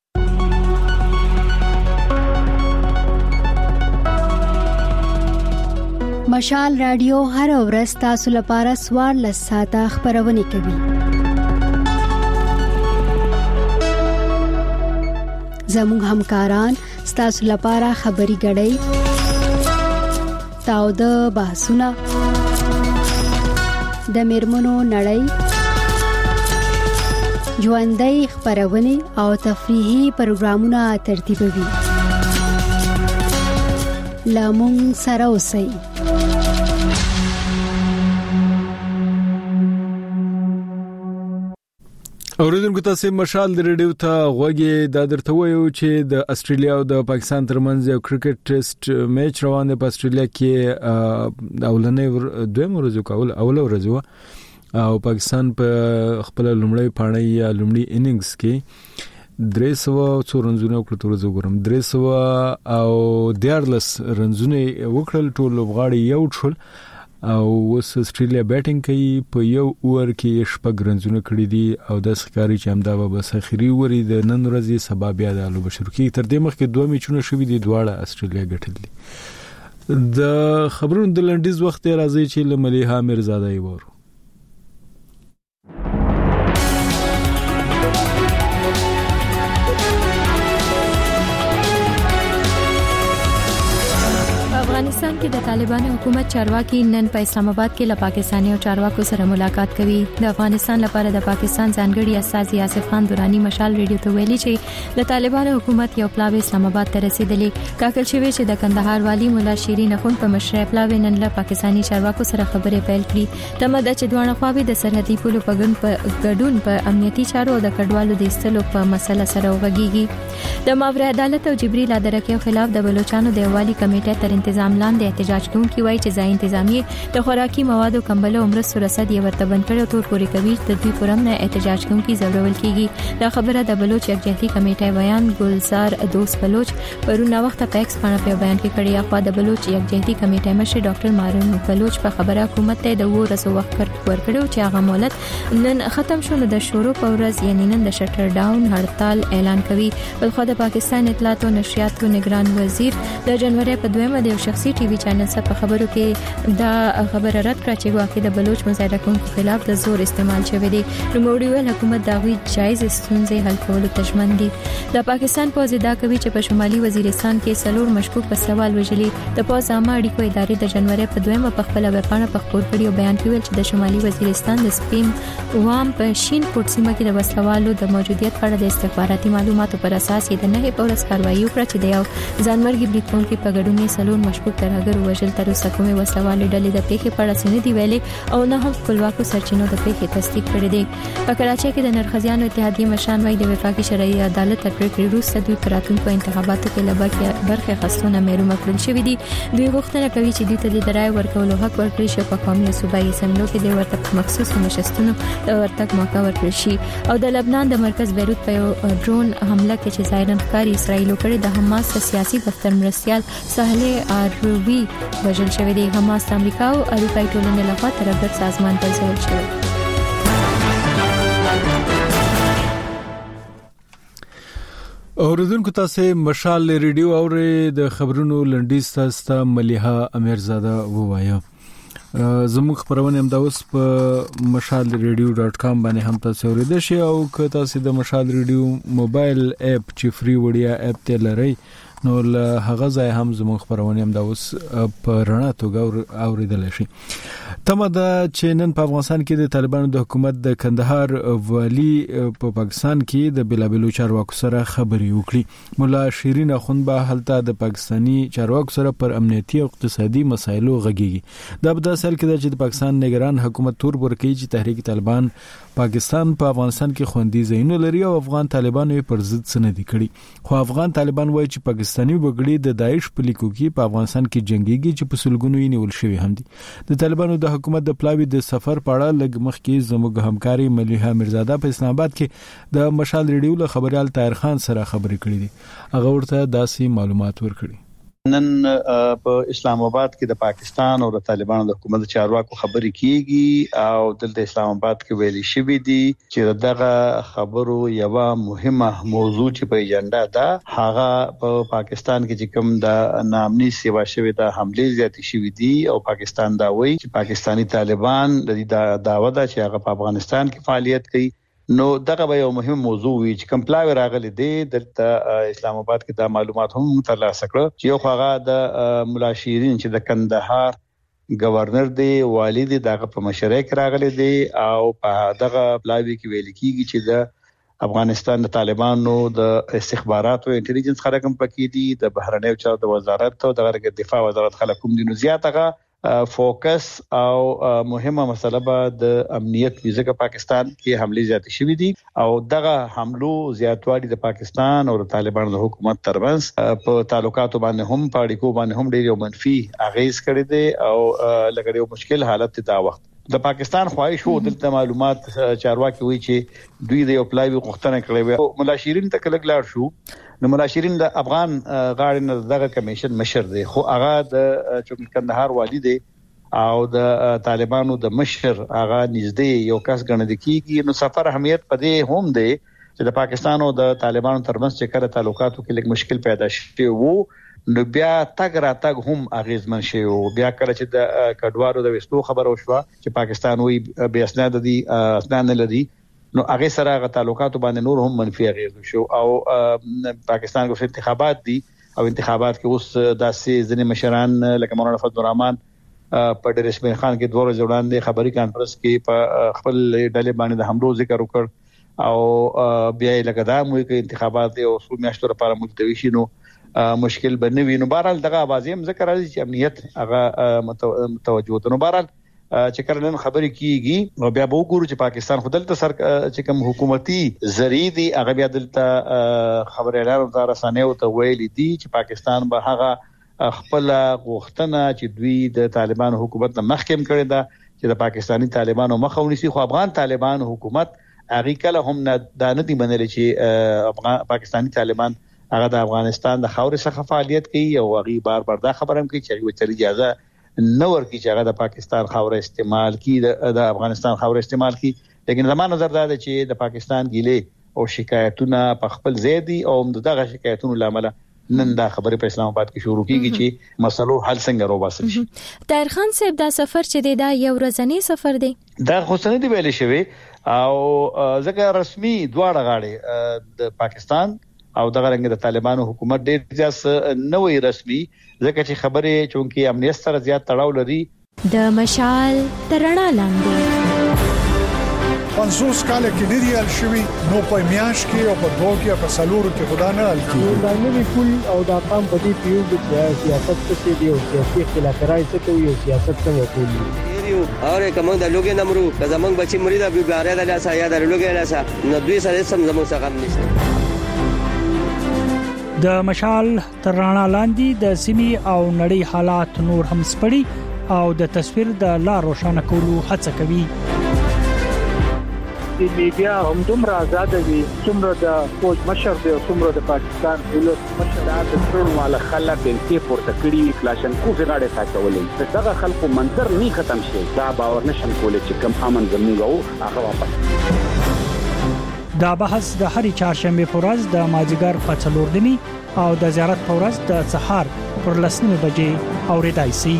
T: مشال رادیو هر ورځ تاسو لپاره 14 ساعته خبرونه کوي. زموږ همکاران تاسو لپاره خبري غړي تاو د بحثونه د میرمنو نړۍ ژوندۍ خبرونه او تفریحي پروګرامونه ترتیبوي. لامون سره اوسئ.
A: اوریدونکو تاسو مشال د ریډیو ته غوږی د درته وایو چې د استرالیا او د پاکستان ترمنځ یو کرکټ ټیسټ میچ روان دی په استرالیا کې اولنې دویم ورځ او پاکستان په خپل لومړی پاڼه یا لومړی اننګز کې 300 رنزونه وکړل زګورم 300 او 14 رنزونه وکړل ټول لوبغاړي یو ټول او وس استرالیا بیټینګ کوي په یو اوور کې شپږ رنزونه کړی دي او د ښکاری چې همدا به بس اخري وری د نن ورځې سبب بیا د لوب شروع کی تر دې مخکې دوه میچونه شوې دي دواړه استرالیا ګټل دي د خبرونو د لنډیز وخت راځي چې لملیحه میرزاده یې وره
B: افغانستان کې د طالبانو حکومت چارواکي نن په اسلام آباد کې له پاکستاني او چارواکو سره ملاقات کوي. د افغانستان لپاره د پاکستان ځانګړي استازي آصف خان درانی مشال ریډیو ته ویلي چې د طالبانو حکومت یو پلاوی اسلام آباد ته رسیدلی. کاکل شوی چې د کندهار والی مولا شیرین اخوند په مشرۍ پلاوی نن له پاکستاني چارواکو سره خبرې پیل کړې. تمه ده چې دوه خواوې د سرحدي پولو په ګډون په امنیتي چارو او د کډوالو د ایستلو په مسله سره وغږیږي. د ماورا عدالت او جبري لادرکیو خلاف د بلوچستان د یووالي کمیټې تر انتظام لاندې احتجاج کوونکي وایي چې ځای انتظامیه د خوراکي موادو کمبلو عمرستو رسد یې ورته بند کړی او تور پورې کوي د دوی پرم نه احتجاج کوونکي ځورول کیږي. دا خبره د بلوچ یکجهتي کمیټې بیان ګلزار دوست بلوچ پرونه وخت په ایکس باندې په بیان کې کړی. خو د بلوچ یکجهتي کمیټې مشر ډاکټر مارون بلوچ په خبره حکومت ته د ورسو وخت ورکړو چې هغه مهلت نن ختم شول د شروع په ورځ یعنی نن د شټر ډاون هړتال اعلان کوي. بلخو د پاکستان اطلاعات او نشریاتو نگران وزیر د جنوري په 2 د یو شخصي ټي وي چینل سره په خبرو کې دا خبره رد کړه چې واقعي د بلوچ مظاهره کوونکو خلاف د زور استعمال شوی دی. نوموړي ویل حکومت دا وی جایز ستونزې حل کولو تشمن دي. د پاکستان پوز ادعا کوي چې په شمالي وزیرستان کې سلور مشکوک په سوال وجلي. د پوز عامه اړیکو ادارې د جنوري په 2 په خپل ویبپاڼه په خبر کړی او بیان کړی چې د شمالي وزیرستان د سپیم وام په شین کوټ سیمه کې د وسلوالو د موجودیت په اړه د استخباراتي معلوماتو پر اساس د نه په ورځ کاروایی وکړه چې د یو ځانمرګي بریټون کې په ګډون سلور مشکوک ترهګر وژل تر اوسه کومه وسلوالې ډلې د پیښې په اړه سند دی ویلي او نه هم خپلواکو سرچینو د پیښې تصدیق کړی دی. په کراچۍ کې د نرخزیانو اتحادیې مشران وايي د وفاقي شرعي عدالت تر پریکړې وروسته دوی راتلونکو انتخاباتو کې لبکه برخه خستونه محروم کړل شوې دي. دوی غوښتنه کوي چې دوی ته د رای ورکولو حق ورکړي شي په قومي صوبایي اسمبلو کې د ورته مخصوص نشستونو د ورتګ موقع ورکړي شي. او د لبنان د مرکز بیروت په یو ډرون حمله کې چې ظاهراً ښکاري اسرائیل کړي د حماس سیاسي دفتر مرستيال سهله اروي وژل شوی دی. حماس امریکا او اروپای ټولنې لخوا ترهګر سازمان ته ځول شوی.
A: اوریدونکو تاسو مشال ریډیو اوري د خبرونو لنډیز تاسو ملیحه امیرزاده ووایا. زموږ خبرونه هم د اوس په mashalradio.com باندې هم تاسو اوریدئ شئ او که تاسو د مشال ریډیو موبایل اپ چې فری وړیا اپ ته لرئ نو له هغه ځای هم زموږ خبرونه هم د اوس په رڼا توګه اوریدل شي. تمه ده چې نن په افغانستان کې د طالبانو د حکومت د کندهار والی په پاکستان کې د بلابلو چارواکو سره خبرې وکړي. مولا شیرین اخوند به هلته د پاکستانی چارواکو سره پر امنیتي او اقتصادي مسایلو غږیږي. دا په داسې حال کې چې د پاکستان نگران حکومت تور ورکوي چې تحریک طالبان پاکستان په افغانستان کې خوندي ځایونه لري او افغان طالبانو پر ضد سندي کړي. خو افغان طالبان وایي چې پاکستاني وګړي د داعش په لیکو کې په افغانستان کې جنگيږي چې په سلګونو یې نیول شوی هم دي. د طالبانو د حکومت د پلاوی د سفر په اړه لږ مخکې زموږ همکاري ملیحه میرزاده په اسلام آباد کې د مشال ریډیو له خبريال طاهر خان سره خبرې کړې دي. هغه ورته داسې معلومات ورکړي.
U: نن په اسلام آباد کې د پاکستان او د طالبانو د حکومت چارواکو خبرې کیږي او د اسلام آباد کې ویلي شوی دي چې دغه خبرو یو مهمه موضوع چې په ایجنډا ده هغه په پاکستان کې چې کوم د نامني سیوا شوی د حمله زیاتې شوی دي او پاکستان دا وایي چې پاکستانی طالبان د دعوه ده چې هغه په افغانستان کې فعالیت کوي. نو دغه به یو مهم موضوع وي چې کمپلاوی راغلي دي د اسلام آباد کې دا معلومات هم ترلاسه کړو چې یو خواغه د مولا شیرین چې د کندهار گورنر دی والی دی دغه په مشرۍ کې راغلي دي او په دغه پلاوی کې ویل کیږي چې د افغانستان د طالبانو د استخباراتو او انټيليجنس خلک هم پکې دي د بهرنیو چارو د وزارت او د دفاع وزارت خلک هم دي. نو زیاتره فوکس او مهمه مسله به د امنیت ویزه پاکستان کې حمله زیات شوې دي او دغه حملو زیاتوالی د پاکستان او طالبانو د حکومت ترمنځ په تعلقاتو باندې هم په اړیکو باندې هم ډېر منفي اغیز کړی دی او لکه یو مشکل حالت دا وخت د پاکستان خواهش وو دلته معلومات چارواکي وی چې دوی د یو پلای غوښتنه کړې و ملاشرین ته کلک لاړ شو نو ملاشرین د افغان غاړي نه دغه کمیشن مشر دی خو هغه د چوک کندهار والی دی او د طالبانو د مشر هغه نږدې یو کس ګڼل کیږي نو سفر اهمیت پدې هم دی چې د پاکستان او د طالبانو ترمنځ چې کله تعلقاتو کې لږ مشکل پیدا شي وو نو بیا تګ راتګ هم اغیزمن شي او بیا کله چې د کډوالو د وستو خبر وشوه چې پاکستان وی به اسناد دي اسناد نه لدی نو هغه سره غ تعلقاتو باندې نور هم منفي اغیز شو او پاکستان کو انتخابات دي او انتخابات کې اوس داسې ځنې مشران لکه مولانا فضل الرحمن په ډیرشمن خان کې دوه ورځې وړاندې خبري کانفرنس کې په خپل ډلې باندې د حملو ذکر وکړ او بیا لکه دا موږ کې انتخابات او څو میاشتو لپاره ملتوي شي نو مشکل بنوي نو بهرحال دغه اوازې هم ذکر راځي چې امنیت هغه متوجه ده نو بهرحال چې کله نن خبرې کیږي او بیا به وګورو چې پاکستان خپل سر چې کوم حکومتي ذریعہ دي هغه بیا دلته خبر اعلان وزارت رسنیو ته ویلي دي چې پاکستان به هغه خپل غوښتنه چې دوی د طالبانو حکومت نه مخکیم کړی دا چې د پاکستانی طالبانو مخاوني سي خو افغان طالبان حکومت هغه کله هم نه دانه دي منل چې پاکستانی طالبان هغه د افغانستان د خاورې څخه فعالیت کوي او هغه بار بار دا خبره هم کوي چې هغه اجازه نو ورکی چې هغه د پاکستان خاور استعمال کی د افغانستان خاور استعمال کی لیکن زموږ نظر دا دی چې د پاکستان ګیله او شکایتونه په خپل زیدي او دغه شکایتونو لامل نن دا خبره په اسلام آباد کې شروع کیږي چې مسلو حل څنګه روباسل شي.
B: طاهر خان صاحب دا سفر چې دا یو ورځنی سفر دی
U: دا خو څنګه دی ویل شوی او ځکه رسمي دواړه غاړي د پاکستان او دغه رنګ د طالبانو حکومت ډېر ځاس نوې رسمي ځکه چې خبره چونکی امنیت سره زیات تړاو لري
B: د مشال ترڼا لاندې
G: 500 کال کې دی ال شوی نو په میاش کې او په دوه کې په سالورو کې خدا نه ال کې
V: دا نه کول او دا قام په دې پیو د سیاست څخه دی او سیاسي خلافکارای څخه کوي او سیاست څنګه کوي
W: اور کوم د لوګي نمرو که زمنګ بچي مرید ابي بارے د لاسه یا د لوګي لاسه نو دوی سره سم زموږ څخه هم نشته.
X: د مشال ترڼا لاندې د سیمي او نړۍ حالات نور هم سپړي او د تصویر د لا روښانه کولو هڅه کوي.
V: د میډیا هم دومره آزاد دي څومره د فوج مشر دی او څومره د پاکستان دولت مشر د ټول مال خلک د پورته کړي کلاشنکو غاړه ساتولې دغه خلکو منظر نه ختم شي دا باور نشم کولای چې کم امن زموږ او هغه واپس.
X: دا بحث د هرې چهارشنبه په ورځ د مازیګر په 4 او د زیارت په ورځ د سهار پر 10 بجې اوریدای شي.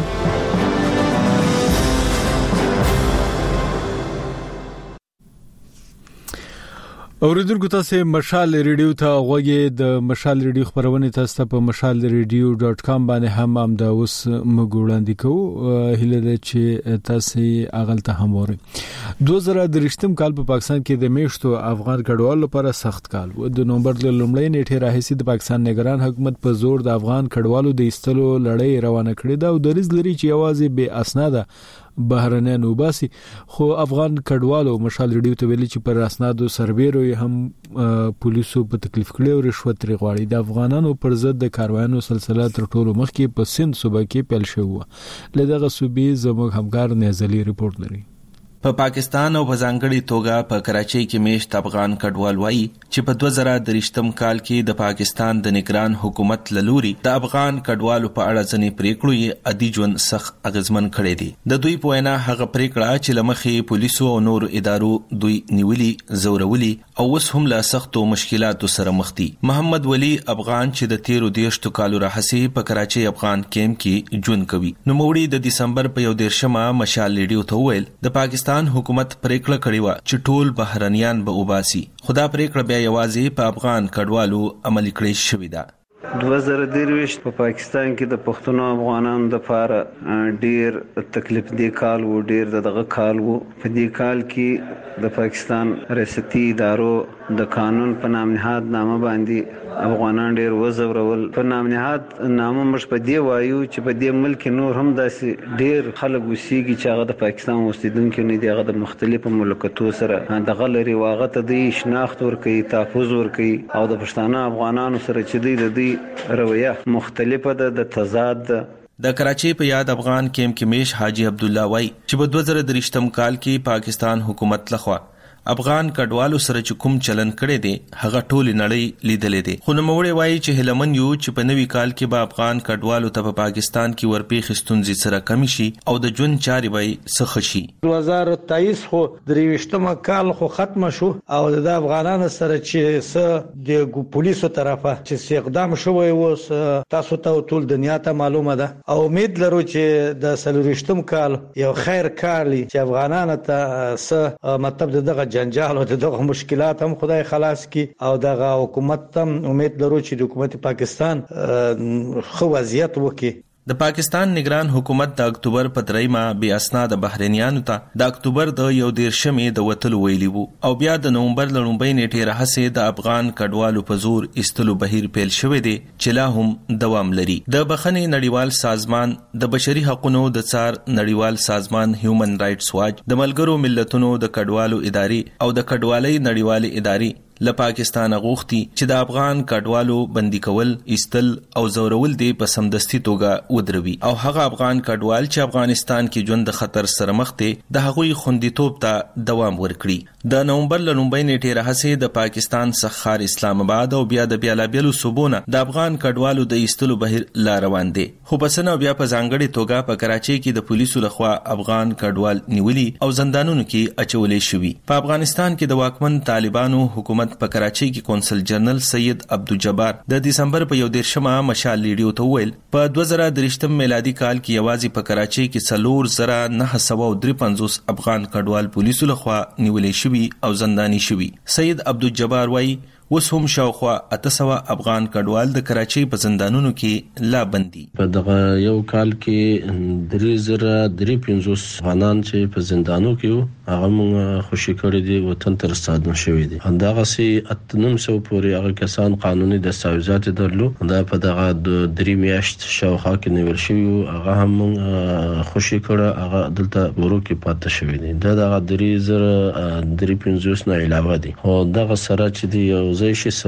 A: اوریدونکو تاسو مشال ریډیو ته غوږی د مشال ریډیو خبرونه تاسو په mashalradio.com باندې هم د اوس مګوړاندې کوو هله د چې تاسو اغلته هم وره 2023 کال په پاکستان کې د میشتو افغان کډوالو لپاره سخت کال و د نومبر له لومړۍ نیټه راهیسې د پاکستان نگران حکومت په زور د افغان کډوالو د ایستلو لړۍ روانه کړې ده او د ریز لري چې یوازې به اسناده بهرنیان وباسي خو افغان کډوالو مشال ریډیو ته ویلي چې پر اسنادو سربېرو هم پولیسو په تکلیف کړي او رشوت غواړي د افغانانو پر ضد د کاروانو سلسله تر ټولو مخکې په سند صوبه کې پیل شوه لدغه صوبې زموږ همکار نازلی ریپورت لري.
D: په پاکستان او په ځانګړي توګه په کراچۍ کې میشت افغان کډوال وایي چې په 2023م کال کې د پاکستان د نگران حکومت لوري د افغان کډوالو په اړه ځنې پریکړو یې ادي ژوند سخت اغیزمن کړي دي. د دوی په وینا هغه پریکړه چې لمخې پولیسو او نور ادارو دوی نیولي زورولي او اوس هم له سختو مشکلاتو سره مخ دي. محمد ولی افغان چې د 13 کالو راهسي په کراچۍ افغان کیمپ کې ژوند کوي نو موړي د دسمبر په 11مه مشال ریډیو ته ویل د پاکستان حکومت پریکړه کړې و چې ټول بهرنیان به وباسي خدا پریکړه بیا یوازې په افغان کډوالو عملي کړې شوې ده.
E: 2023 په پاکستان کې د پښتنو افغانانو لپاره ډیر تکلیف دی کال وو، ډیر دغه کال وو. په دې کال کې د پاکستان ریاستي ادارو د قانون په نام نهاد نامه باندې افغانان ډیر وزورول. په نام نهاد نامه مش په دی وایو چې په دې ملک نور هم داسې ډیر خلک وسیږي چې هغه د پاکستان اوسیدونکو نه دی، هغه د مختلفو مملکتونو سره دغه لري واغه ته دی شناخت ورکوي، تحفظ ورکوي، او د پښتانه افغانانو سره چې دی رویه مختلفه ده، د تضاد ده.
D: د کراچۍ په یاد افغان کیمپ کې میش حاجی عبد الله وای چې په 2023 کال کې پاکستان حکومت لخوا افغان کډوالو سره چې کوم چلن کړي دي هغه ټول نړۍ لیدلې دي. خو نوموړی وایي چې هلمن یو چې په نوي کال کې به افغان کډوالو ته په پاکستان کې ورپېښ ستونزې سره کم شي او د ژوند چارې به سخت شي.
H: 2023 خو د 23 کال خو ختم شو او د افغانانو سره چې س د پولیسو طرفه چې اقدام شوی اوس تاسو ته ټول دنیا ته معلومه ده، او امید لرو چې د 23 کال یو خیر کار لري چې افغانانو ته س مطلب دغه جنجال او دغه مشکلات هم خدای خلاص کی، او دغه حکومت هم امید لرو چې د حکومت پاکستان خو وضعیت وکړي.
D: د پاکستان نگران حکومت د اکتوبر په 3 بے اسناد بحرینیانو ته د اکتوبر د 11 د وتلو ویلی وو، او بیا د نومبر لومبۍ نیټه راهسه د افغان کډوالو په زور استلو بهیر پیل شوې دي چې لا هم دوام لري. د بخښنې نړیوال سازمان، د بشري حقوقو د څار نړیوال سازمان هیومن رائټس واچ، د ملګرو ملتونو د کډوالو ادارې او د کډوالۍ نړیوالې ادارې له پاکستان غوښتي چې د افغان کډوالو بندي کول، استل او زورول دی په سمدستي توګه ودروي، او هغه افغان کډوال چې افغانستان کې ژوند د خطر سره مخ دي د هغوی خوندیتوب ته دوام ورکړي. د نومبر لومبۍ نیټه راهسه د پاکستان څخه اسلام آباد او بیا د بیلابیلو صوبونو د افغان کډوالو د استلو بهیر لا روان دي. خو بسنه بیا په ځانګړي توګه په کراچۍ کې د پولیسو لخوا افغان کډوال نیولي او زندانونو کې اچولې شوي. په افغانستان کې د واکمن طالبانو حکومت په کراچۍ کې کونسل جنرال سید عبدالجبار د دسمبر په 11 مشال لیډیو ته ویل په 2023 میلادي کال کې یوازې په کراچۍ کې 4953 افغان کډوال پولیسو لخوا نیولې شوي او زنداني شوي. سید عبدالجبار وایي اوس هم شاوخوا 800 افغان کډوال د کراچۍ په زندانونو کې لا بندي.
J: په دغه یو کال کې 3053 افغانان چې په زندانو کې وو هغه موږ خوشي کړی دي، وطن ته راستانه شوي دي. همدغه سي 800 پورې هغه کسان قانوني دستاویزات درلو، دا په دغه 3 میاشت شاوخوا کې نیول شوي وو، هغه هم خوشي کړه، هغه دلته ورو کې پاتې شوي دي. دا دغه 3053 نه علاوه دي. او دغه سره چې دی یو ځای شي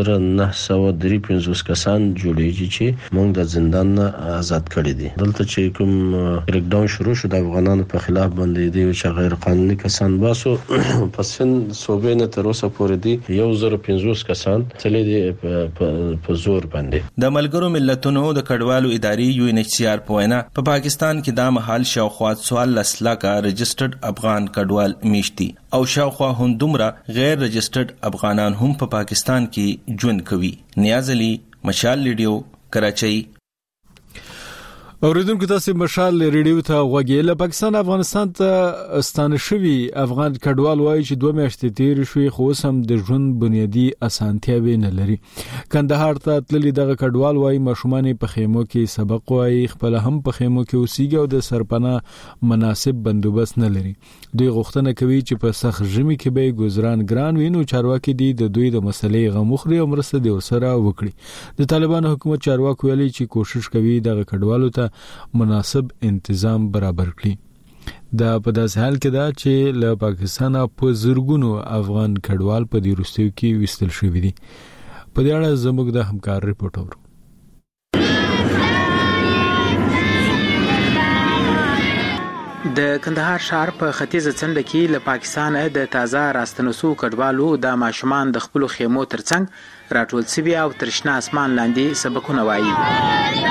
J: 4953 کسان جوړیږي چې موږ د زندان آزاد کړی دي. دلته چې کوم ریکډاون شروع شو د افغانانو په خلاف باندې دی چې غیر قانوني کسان باسو په سن صوبې نه تر اوسه پورې دي 1050 کسان تللی دي په زور باندې.
D: د ملګرو ملتونو د کډوالو ادارې UNHCR په وینا په پاکستان کې دا مهال شاوخوا 14 لکه رجسټرډ افغان کډوال میشتي او شاوخوا هم دومره غیر رجسټرډ افغانان هم په پاکستان کې ژوند کوي. نیاز علي، مشال لیډیو، کراچۍ.
A: اوریدونکو تاسو مشال ریډیو ته غوږی. له پاکستان افغانستان ته ستانه شوی افغان کډوال وایي چې 2 میاشتې تیر شوې خو سم د ژوند بنیادی اسانتیاوې نه لري. کندهار ته تللی دغه کډوال وایي ماشومان په خیمو کې سبق وایي، خپل هم په خیمو کې اوسېږي او د سرپناه مناسب بندوبست نه لري. دوی غوښتنه کوي چې په سخت ژمي کې به گزاران ګران وي، نو چارواکي دي د دوی د مسلې غمخري او مرسته دی ورسره وکړي. د طالبانو حکومت چارواکي ویلي چې کوشش کوي دغه کډوالو ته مناسب انتظام برابر کړي. دا په داسې حال کې دا چې له پاکستان په زرګونو افغان کډوال په دې وروستیو کې وستل شوي دي. په دې اړه زموږ د همکار ریپورت اورو.
L: د کندهار ښار په ختیځه څنډه کې له پاکستان د تازه راستنسو کډوالو د ماشومان د خپل خیمو ترڅنګ راټول شوي او تر شنه اسمان لاندې سبقونه وایي.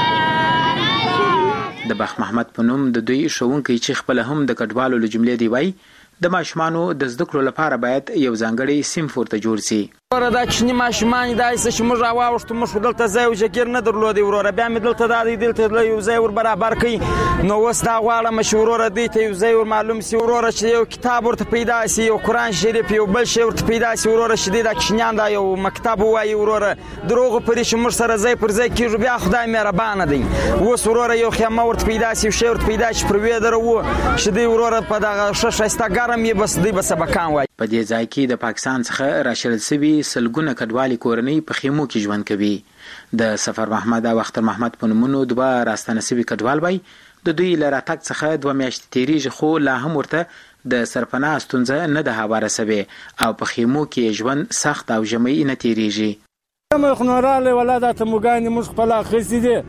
L: د بخ محمد په نوم د دوی ښوونکی چې خپل هم د کډوالو له جملې دی وایي د ماشومانو د زده کړو لپاره باید یو ځانګړی صنف ورته جوړ شي.
I: وروره دا چني ماشومان داسې چې موږ راواوښتو موږ دلته ځای او جګیر نه درلودی وروره بیا مې دلته دا دی دلته یو ځای ور برابر کړي نو اوس دا غواړم چې وروره دوی ته یو ځای ور معلوم سي وروره چې یو کتاب ورته پیدا سي یو قرآن شریف یو بل شی ورته پیدا سي وروره چې دوی دا کوچنیان دا یو مکتب ووایي وروره دروغ پرې چې موږ سره ځای پر ځای کېږو بیا خدای مهربانه دی اوس وروره یو خیمه ورته پیدا سي یو شی ورته پیدا چې پر ویدره و چې دوی وروره په دغه ښه ښایسته ګرم یې بس دوی به سبقان وایي.
L: په دې ځای کې د پاکستان څخه راشړل سوي سلګونه کډوالي کورنۍ په خیمو کې ژوند کوي. د سفر محمد او اختر محمد په نومونو دوه راستنه سوي کډوال وای د دوی له راتګ څخه 2 میاشتې تیریږي خو لا هم ورته د سرپناه ستونزه نه ده هواره سوي او په خیمو کې ژوند سخت او ژمی نه تیریږي.
K: مخ نوراله ولاده ته موګانی مخ په لا خسي دي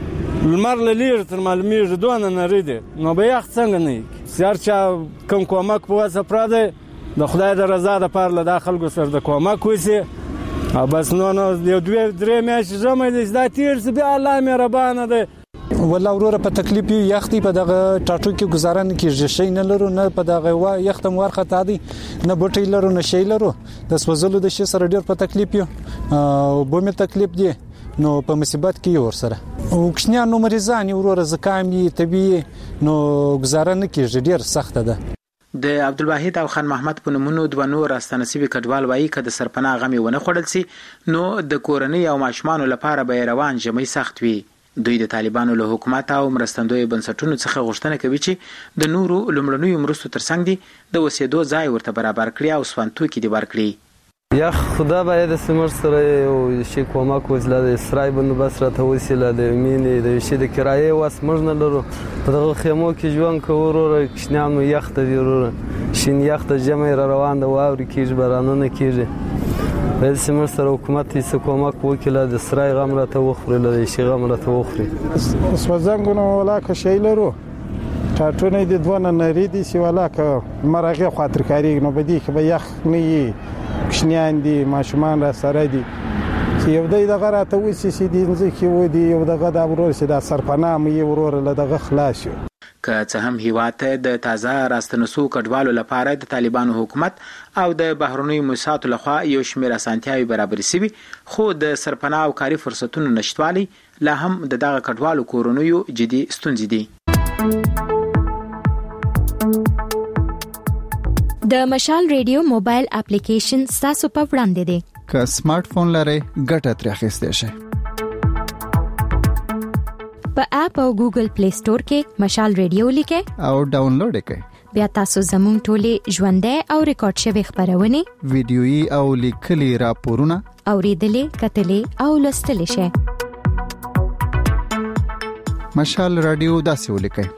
K: لمر لیر تر معلومیږي دونه نه ریدي نو به یخ څنګه نه سیارچا کوم کومک په واسه پراده د خدای د رضا د پاره له داخل سره د کومک وسی او بس نو یو 2-3 میاشتې زموږ د زړه تیر څه به الله مهربانه ده
M: ولا وروره په تکلیف یختي په دغه ټاټو کې گزارن کې شي نه لرو نه په دغه یختم ورخه تادي نه بټي لرو نه شي لرو د سوزلو د شي سره ډیر په تکلیف یو او بومه تکلیف دی نو په مصیبت کې ور سره او کښنیا نو مریضان وروره زکامي طبيعي نو گزارن کې ډیر سخت ده.
L: د عبدالواحد او خان محمد په نومونو دوه نور راستنسبي کډوال وایي که د سرپناه غمي ونه خوړل سي نو د کورنۍ او ماشومان لپاره به روان جمعي سخت وي. دوی د طالبانو له حکومت او مرستندوی بنسټونو څخه غوښتنه کوي چې د نورو لومړنیو مرستو ترڅنګ دي د وسیدو ځای ورته برابر کړي او سوانتو کې دي ورکړي.
O: یا خدا باید سمر سره او شي کومک وزله د اسرای بندوبست راته وسیله د مینې د شي د کرایه واس موږ نه لرو په دغه خیمو کې ژوند کوو وروره کښنیانو یخته دی وروره شین یخته ژمی را روان د واورې کېږي بارانونه کېږي باید سمر سره حکومت یې کومک وکړي د اسرای غم راته وخوري د شي غم راته وخوري.
G: سوځنګونو ولا که شي لرو ټاټونه د دوه نری دي چې ولا که مرغه خاطر کاری نو بدی که به یخ نه کښنیان دي ماشومان را سره دي چې یو دغه راته وسی چې دي ځکه و دي یو دغه د ورور چې د سرپناه مې ورور له دغه خلاص شو.
L: که څه هم هیواد ته د تازه راستنسو کډوالو لپاره د طالبانو حکومت او د بهرنیو موسساتو لخوا یو شمېر اسانتیاوې برابرې شوي خو د سرپناه او کاري فرصتونو نشتوالي لا هم د دغه کډوالو کورنیو جدي ستونزې دي.
B: د مشال ریډیو موبایل اپلیکیشن تاسو په وړاندې دی.
Y: که سمارټ فون لرئ ګټه ترې اخیستئ شئ.
B: په اپ او ګوګل پلی سٹور کې مشال ریډیو لیکئ
Y: او ډاونلوډ کړئ.
B: بیا تاسو زموږ ټولې ژوندۍ او ریکارډ شوی خبرونه
Y: ویډیويي او لیکلي راپورونه
B: اوریدلې کتلې او لوستلې شئ.
Y: مشال رادیو داسې ولیکئ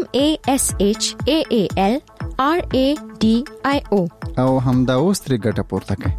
B: MASHAAL RADIO
Y: او همدا اوس ترې ګټه پورته کړئ.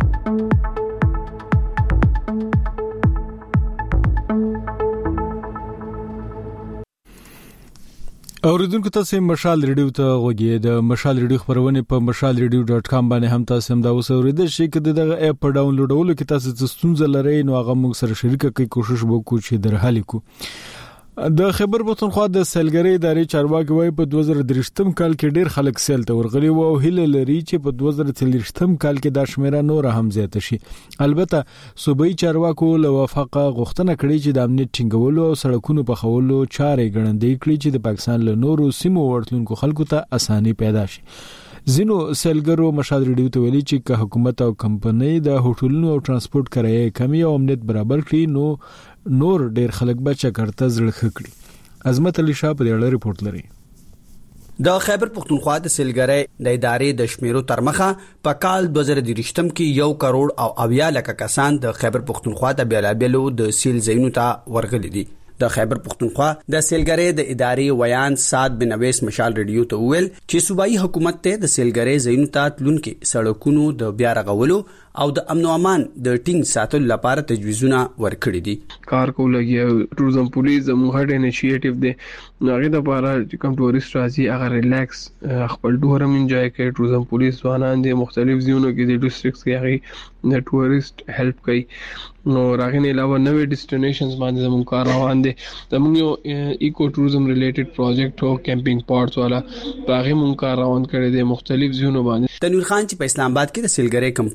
A: اوریدونکو تاسو مشال ریډیو ته غوږی د مشال ریډیو خبرونه په mashalradio.com باندې هم تاسو هم دا اوس اوریدل شئ. کله دغه اپ په ډاونلوډولو کې تاسو څه ستونزه لرئ نو هغه موږ سره شریک کړئ کوشش وکړو چې درحل کو. د خیبر پښتونخوا د سیلګری ادارې چارواکي وایي په 2023م کال کې ډیر خلک سیل ته ورغلي وو او هیله لري چې په 2023م کال کې دا شمیره نور هم زیات شي. البته صوبایي چارواکو له وفاقه غوښتنه کړې چې د امنیت ټینګولو او سړکونو په خولو چارې ګړندې کړي چې د پاکستان له نورو سیمو ورتلونکو خلکو ته اساني پیدا شي. زینو سیلګرو مشال ریډیو ته ویلي چې که حکومت او کمپنۍ د هوټلونو او ترانسپورت کرایې کمی او امنیت برابر کړي نو نور ډیر خلک بچا کرته زړه خکړي. عظمت علي شاه په اړه ریپورت لري.
N: د خیبر پښتونخوا د سیلګری د ادارې د شمیرو ترمخه په کال 2023م کې 1 کروڑ او 80 لک کسان د خیبر پښتونخوا ته بیلابلو د سیل زینو ته ورغلي دي. د خیبر پښتونخوا د سیلګری د ادارې ویان سعد بن اویس مشال ریډیو ته ویل چې صوبایي حکومت ته د سیلګری زینو ته تلونکو سړکونو د بیا رغولو او د امن او امان د ټینګ ساتلو لپاره تجویزونه ورکړي دي.
Z: کار کولګي ټوریزم پولیس زموږ هډ انیشیټیو دی هغه د لپاره چې کوم ټوریست راځي هغه ریلیکس خپل ډورم انجوای کوي. ټوریزم پولیس ځوانان دي مختلف ځایونو کې د ډیسټریکټس کې هغه د ټوریست هیلپ کوي. نو راغنه علاوه نوې ډیسټینیشنز باندې زموږ کار روان دي. زموږ یو ایکو ټوریزم ریلیټډ پروجیکټ هو کیمپینګ پارټس والا هغه مونږ کار روان کړی دی مختلف ځایونو باندې.
N: تنویر خان چې په اسلام آباد کې د سیلګری کمپنی لري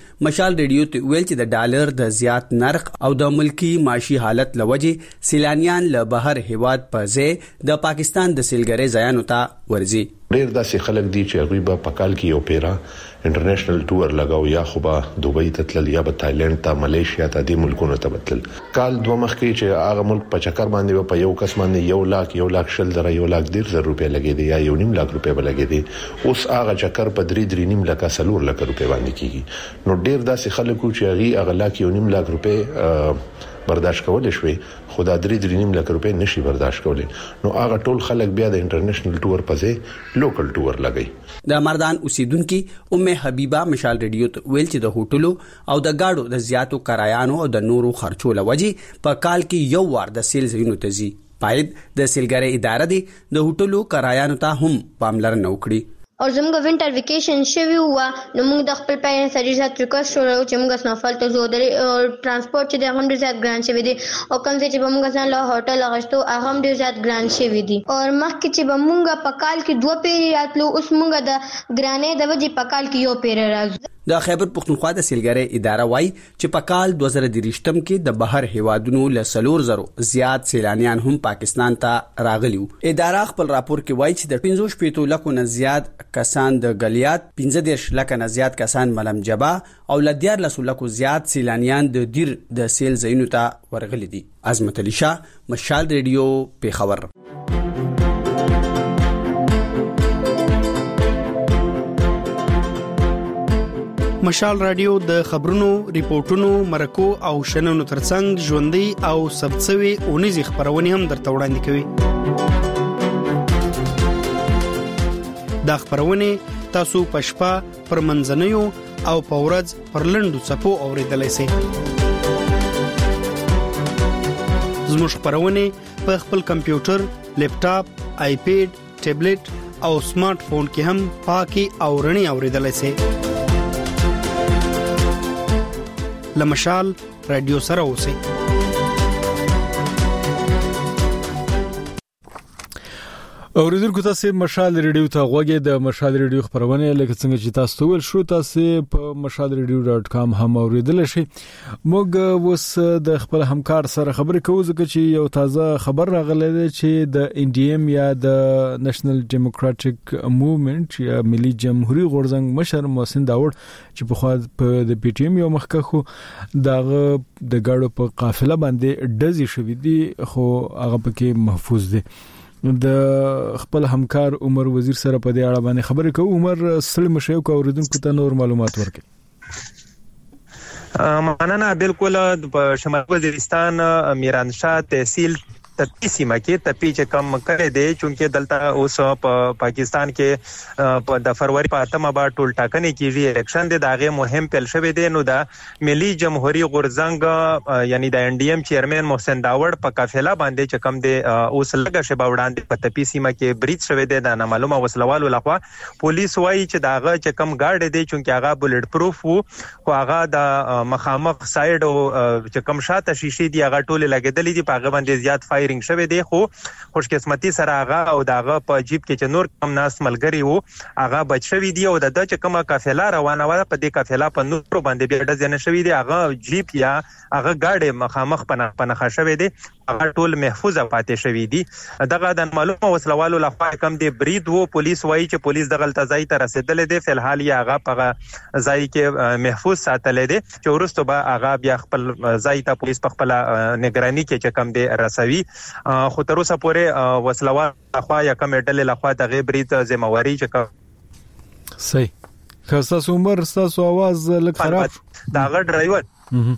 N: مشال ریډیو ته ویل چې د ډالر د زیات نرخ او د ملکی معاشي حالت لوجه سیلانیان له بهر هیواد په ځای د پاکستان د سیلګرۍ ځایانو ته ورځي.
C: ډېر داسې خلک دي چې هغوی به په کال کې یو پیرا انټرنیشنل ټور لګاو یا خو به دوبۍ ته تلل یا به تایلند ته ملیشیا ته د ملکونو ته تلل. کال دوه مخکې چې هغه ملک په چکر باندې په یو کس باندې 1 لک شل در 1,10,000 روپیا لګیدي یا 1.5 لک روپیا بلګیدي. اوس هغه چکر په 3.5 لک 4 لک روپیا باندې کیږي. نو ډېر داسې خلک چې هغه لک 1.5 لک روپیا برداشت کولای شوی خو دا 3.5 لک روپیا نشي برداشت کولای. نو هغه ټول خلک بیا د انټرنیشنل ټور په ځای لوکل ټور لګي.
N: د مردان اوسیدونکو حبیبه مشال ریډیو ته ویل چې د هوټلو او د گاډو د زیاتو کرایانو او د نورو خرچو لوجه په کال کې یو وار د سیل زینو ته زی پاید د سیلګری اداره دی د هوټلو کرایانو ته هم پاملرنه وکړي.
F: او زموږ وینټر ویکیشن شوی و نو موږ د خپل پیرنټس سره ځات ریکوست وکړو چې موږ سنوفل ته زو د ترانسپورت چې د هم ډیر زیات ګران شوی دی او کوم چې به موږ ځان له هوټل اغشتو هغه هم ډیر زیات ګران شوی دی. او مخکې چې به موږ په کال کې 2 پیری راتلو اوس موږ د ګرانې د وجې په کال کې یو پیری راځو.
N: د خیبر پختونخوا د سیلګری اداره وایي چې په کال 2023 کې د بهر هیوادونو له 4,000 زیات سیلانیان هم پاکستان ته راغلیو. اداره خپل راپور کې وایي چې د 15 لکو نه زیات کسان د غلیات 15 لکه نه زیات کسان ملم جبا او ل 14 لکو زیات سیلانیان د دیر د سیل زینو ته ورغلي دي. عظمت علي شاه، مشال ریډیو، پیښور.
P: مشال رادیو د خبرونو، ریپورتونو، مرکو او شننو ترڅنګ ژوندۍ او ثبتسوي اونیزي خبرونه هم درته وړاندې کوي. دا خبرونه تاسو په شپه پر منځنیو او په ورځ پر لنډو څپو اوریدلای شئ. زموږ خبرونه په خپل کمپیوټر، لیپټاپ، آیپیډ، ټابلیټ او سمارټ فون کې هم پاکي او رڼي اوریدلای شئ. لمشال رادیو سره اوسئ.
A: اوریدونکو تاسو مشال ریډیو ته غوږی د مشال ریډیو خبرونه لکه څنګه چې تاسو ول شو تاسو په mashalradio.com هم اوریدل شئ. موږ وس د خپل همکار سره خبرې کوو ځکه چې یو تازه خبر راغلی دی چې د NDM یا د نېشنل ډیموکراټک موومېنټ یا ملي جمهوریت غورځنګ مشر محسن داوود چې په خوا په د PTM یو مخکخو دغه د گاډو په قافله باندې ډزې شوې دي خو هغه پکې محفوظ دي. د خپل همکار عمر وزیر سره په دې اړه باندې خبرې کوو. عمر سلیم شیو کو اوریدونکو ته نور معلومات ورکړي.
Q: مننه. بالکل په شمال وزیرستان میرانشاه تحصیل تپی سیمه کې تپی چې کم کړي دي چې دلته اوس په پاکستان کې د فروری په 8مه با ټول ټاکنې کیږي، الیکشن دي، داغه مهم پیل شوی دی. نو د ملي جمهوریت غورځنګ یعنی د NDM چیرمن محسن داوود په قافله باندې چې کم دي اوس لږه شی باوړاندې په تپی سیمه کې بریټ شوی دی. د نامعلومه وسلوالو لخوا پولیس وایي چې داغه چې کم ګاډ دي چې هغه بولټ پروف وو خو هغه د مخامخ سایډ او چې کم شاته شیشې دي هغه ټول لګیدلې دي، په هغه باندې زیات فایرینګ شوی دی. خو خوش قسمتي سره هغه او داغه په جیب کې چې نور کم ناس ملګری وو هغه بچ شوی دی او د چې کومه قافله روانه و په دې قافله په نور باندې بیا ډز نه شوی دی. هغه جیپ یا هغه گاډي مخامخ پنه شوی دی، هغه ټول محفوظه پاتې شوی دی. دغه د معلومه وسلوالو لخوا کم دی برید وو. پولیس وایي چې پولیس دغه ځای ته رسیدل دي، فلحال یې هغه په ځای کې محفوظ ساتل دي چې ورستو به هغه بیا خپل ځای ته پولیس په خپل نگرانی کې چې کم دی رسوي. خو تر اوسه پورې وسلوال لخوا یا کوم ډلې لخوا د غیبریت ذمہواری چې
A: صحیح خاصه عمر تاسو आवाज لږ خراب
Q: دا غ ډرایور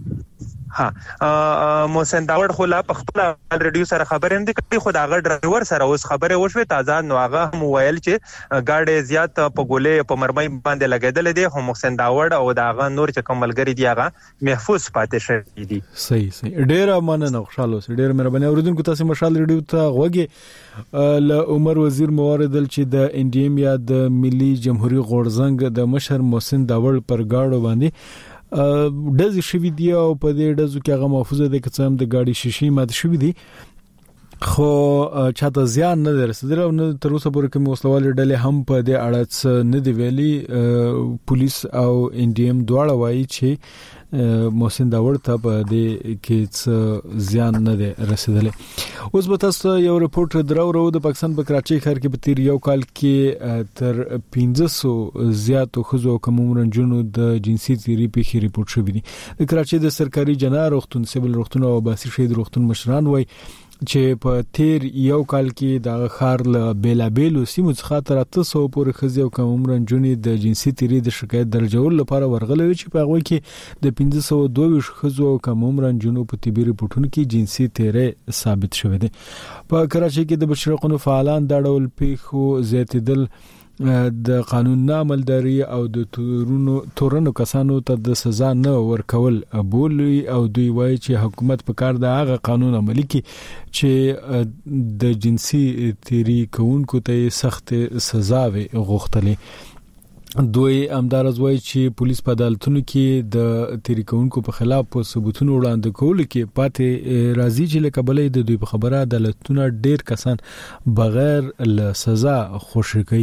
Q: محسن داوود خو لا په خپل ریډیو سره خبرې نه کوي، خو دا غ ډرایور سره اوس خبره وشوه تازه. نو هغه هم ویل چې گاډي زیات په ګولې په مرمۍ باندې لګیدل دي، خو محسن داوود او دا غ نور چې کوملګری دی هغه محفوظ پاتې شوی دي.
A: صحیح ډیر مننه، خوشاله اوسئ، ډیر مهرباني. اوریدونکو تاسو مشال ریډیو ته غوږی ل عمر وزیر مواردل چې د NDM یا د ملي جمهوریت غورځنګ د مشر محسن داوود پر گاډو باندې ډز شوی دی او په دې ډزو کې هغه محفوظ دي چې هم د گاډي شیشې مات شوی دي. خو چاته زیان نه رسیدل او نه تر اوسه پورې کوم وسلوال ډلې هم په دې اړه نه دی ویلي. پولیس او NDM دواړه وایي چې محسن داوړ ته په دې کې زیان نه دی رسیدلی. اوس به تاسو یو رپورټ درو د پاکستان په کراچۍ ښار کې په تیر یو کال کې تر 1500 زیاتو ښځو او کم عمر نجونو د جنسي تیری پیښې ریپورټ شوې دي. د کراچۍ د سرکاري جنا روغتون سیول روغتون او عباسي شهید روغتون مشران وایي چې په تیر یو کال کې د ښار له بیلابېلو سیمو څخه تر 300 پورې ښځې او کم عمر نجونې د جنسي تیری د شکایت درجول لپاره ورغلې چې په هغه کې د 1522 ښځو او کم عمر نجونو په طبي ریپورتونو کې جنسي تیری ثابت شوی دی. په کراچۍ کې د بشري حقوقو فعالان دا ډول پیښو زیاتېدل د قانون نه عملداري او د تورنو کسانو ته د سزا نه ورکول بولي او دوی وایي چې حکومت په کار د هغه قانون عملي کې چې د جنسي تیری کوونکو ته سخت سزا وي غوښتلې. دوی امدارز وایي چې پولیس په عدالتونو کې د تیری کوونکو په خلاف په ثبوتونو وړاندې کول کې پاتې راځي چې لکه بلې د دوی په خبره عدالتونه ډیر کسان بغیر له سزا خوشی کوي.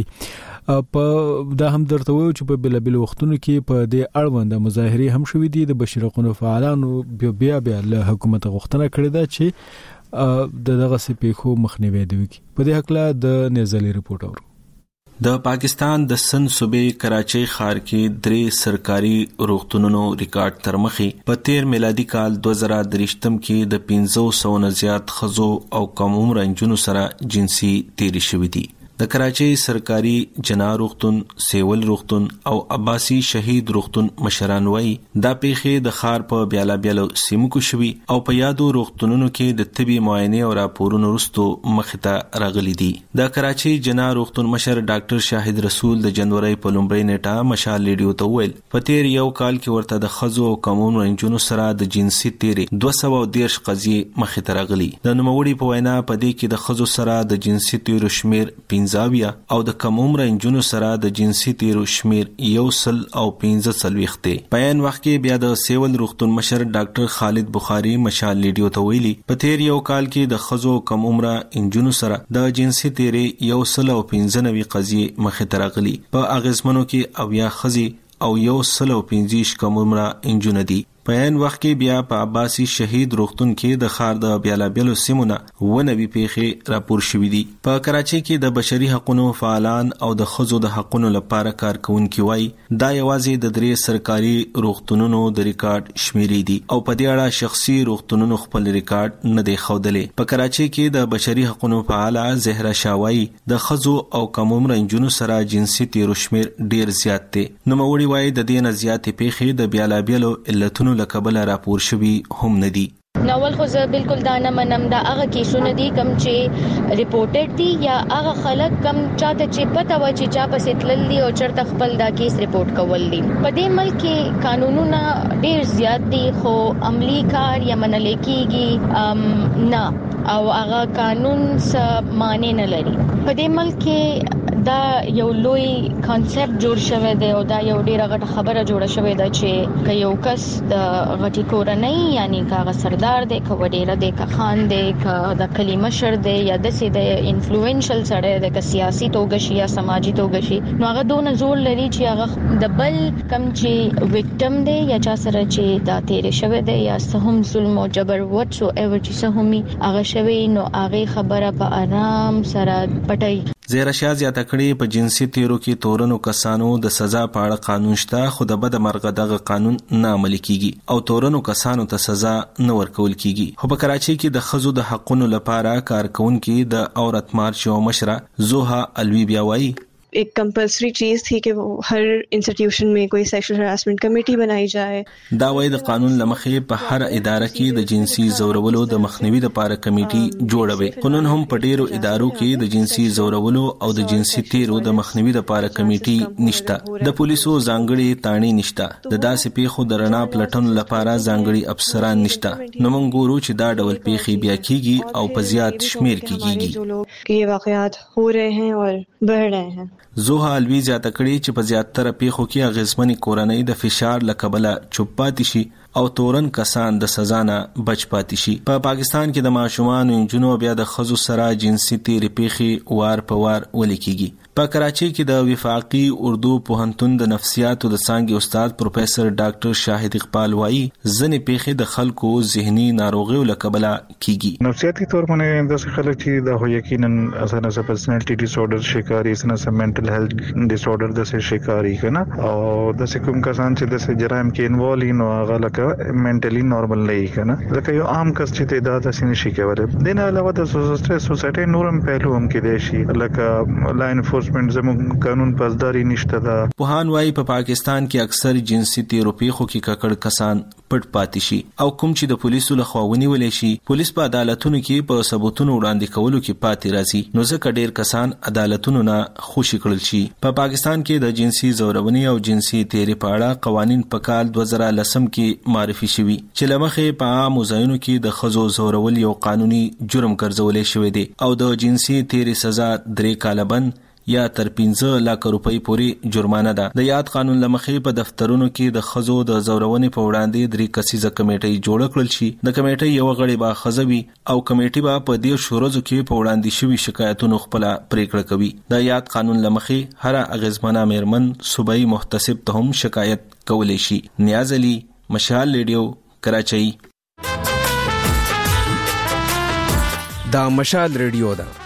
A: په دا هم درته وایو چې په بلابل وختونو کې په دې اړوند مظاهره هم شوې دي. د بشري حقوقو فعالانو بیا له حکومت غوښتنه کړې ده چې دغه سپېخو مخنیوي وکړي. په دې حق له د نزلي رپورټ اورو.
D: د پاکستان د سند صوبې کراچۍ ښار کې 3 سرکاري روغتونونو ریکارډ تر مخې په تیر میلادي کال 2023 کې د 500 نه زیات ښځو او کم عمر نجونو سره جنسي تیری شوې دي. د کراچۍ سرکاري جنا روغتون، سیول روغتون او عباسي شهید روغتون مشران وایي دا پیښې د ښار په بیلابېلو سیمو کې شوي او په یادو روغتونونو کې د طبي معاینې او راپورونو وروسته مخې ته راغلي دي. د کراچۍ جنا روغتون مشر ډاکټر شاهد رسول د جنوري په لومړۍ نیټه مشال ریډیو ته وویل په تیر یو کال کې ورته د ښځو او کم عمر نجونو سره د جنسي تیری 213 قضیې مخې ته راغلي. د نوموړي په وینا په دې کې د ښځو سره د جنسي تیرو شمیر 15 او د کم عمر نجونو سره د جنسي تیرو شمیر 145 دی. بیان وخت کې بیا د سیول روغتون مشر ډاکټر خالد بخاری مشال ریډیو ته ویلي په تیر یو کال کې د ښځو کم عمر نجونو سره د جنسي تیری 115 قضیې مخې ته راغلي. په اغیزمنو کې 90 ښځې او 115 کم عمر نجونه دي. په عین وخت کې بیا په عباسي شهید روغتون کې د ښار د بیلابېلو سیمونه ونوي پیښې راپور شوې دي. په کراچۍ کې د بشري حقوقو فعالان او د ښځو د حقوقو لپاره کارکونکي وایي دا یوازې د 3 سرکاري روغتونونو د ریکارډ شمیرې دي او په دې اړه شخصي روغتونونو خپل ریکارډ نه دی ښودلې. په کراچۍ کې د بشري حقوقو فعاله زهرا شاوایی د ښځو او کم عمر نجونو سره جنسي تیرو شمیر ډیر زیات دی. نوموړي وایي د دې نه زیاتې پیښې د بیلابېلو علتونو لکبل راپور شوی هم ندي.
R: ناول خو زه بالکل دا نه منم دا هغه کیسونه دي کم چې ریپورټډ دي یا هغه خلک کم چاته چې پته و چې چا پسې تللی او چرته خپل دا کیس ریپورټ کول دي. په دې ملک کې قانونونه ډیر زیات دي خو عملی کار یا منل کېږي نه او هغه قانون څه معنی نه لري. په دې ملک کې دا یو لوی کانسپټ جوړ شوی دی او دا یو ډیره غټه خبره جوړه شوې ده چې که یو کس د غټي کورنۍ یعنی کاغه سردار دی که وډیره دی که خان دی که د کلی مشر دی یا د سیده انفلوئنشل سره د سیاسي توګه شي یا سماجی توګه شي نو هغه دونه زور لري چې هغه د بل کم چې وکټم دی یا چا سره چې دا تیر شوی دی یا سهم ظلم او جبر وټ سو ایور چې سهمي هغه شوی نو هغه خبره په آرام سره پټي.
D: زهرا شاه زیاته کړې په جنسي تیرو کې تورنو کسانو د سزا په اړه قانون شته خو د بد مرغه دغه قانون نه عملي کیږي او تورنو کسانو ته سزا نه ورکول کیږي. خو په کراچۍ کې د ښځو د حقوقو لپاره کارکونکي د عورت مارچ او مشره زوها الوی بیا وایي
S: एक कंपल्सरी चीज थी कि हर इंस्टीट्यूशन में कोई सेक्सुअल हरासमेंट कमेटी बनाई जाए.
D: دا وایي د قانون لمخې په هر اداره کې د جنسي زورولو د مخنیوي لپاره کمیټي جوړوي. قانون هم په ډیرو ادارو کې د جنسي زورولو او د جنسي تیرو د مخنیوي لپاره کمیټي نشته. د پولیسو ځانګړي تانی نشته. د داسې پیښو د رڼا پلټنو لپاره ځانګړي افسران نشته. نو موږ ګورو چې دا ډول پیښې بیا کیږي او په زیات شمیر کې کیږي.
S: یہ واقعات ہو رہے ہیں اور بڑھ رہے ہیں.
D: زوها الوی زیاته کړي چې په زیاتره پیښو کې اغیزمنې کورنۍ د فشار لکبله چوپ پاتې شي او تورن کسان د سزا نه بچ پاتې شي. په پاکستان کې د ماشومان او جنونو بیا د خزو سره جنسي تیری پیخي وار په وار ولیکيږي. په کراچي کې د وفاقي اردو پوهنتون د نفسیات او د څانګې استاد پروفیسور ډاکټر شاهد اقبال وایي ځنې پیخي د خلکو ذهني ناروغیو له کبله کیږي.
E: نفسیاتي تور باندې د خلک چې د یقینا اسانه سره پرسنالټي ډیس آرډر شکاري اسانه سره منټل هیلث ډیس آرډر د سره شکاري کنه او د کوم کسان چې د جرایم کې انوالو نو هغه لکه منټلی نورمال نه کنه لکه یو عام کس چې تعداد اسینه شي کوي. د نه علاوه د سوسایټي نورم پهلو هم کې دی شي لکه لاین زموږ قانون پاسداري نشته ده.
D: پوهان وايي په پاکستان کې اکثر جنسي تیرو پیښو کې ککړ کسان پټ پاتې شي او کوم چې د پولیسو له خوا ونیول شي پولیس په عدالتونو کې په ثبوتونو وړاندې کولو کې پاتې راځي نو ځکه ډیر کسان عدالتونو نه خوشي کړل شي. په پاکستان کې د جنسي زورونې او جنسي تیری په اړه قوانين په کال 2010 کې معرفي شوي چې لمخې په عام ځایونو کې د خزو زورول یو قانوني جرم ګرځولې شوی دی او د جنسي تیری سزا 3 کاله بند یا تر 15 لک روپۍ پورې جرمانه ده. د یاد قانون لمخې په دفترونو کې د خزو د زورونې په وړاندې 3 کسیزه کمیټه جوړ کړل شي. د کمیټې یو غړی به خزوي او کمیټه به په دې شورزو کې په وړاندې شوی شکایتونو خپل پریکړه کوي. د یاد قانون لمخې هر اغیزمنه میرمن صوبایي محتسب ته هم شکایت کولی شي. نیاز علي، مشال ریډیو، کراچۍ.
T: دا مشال ریډیو ده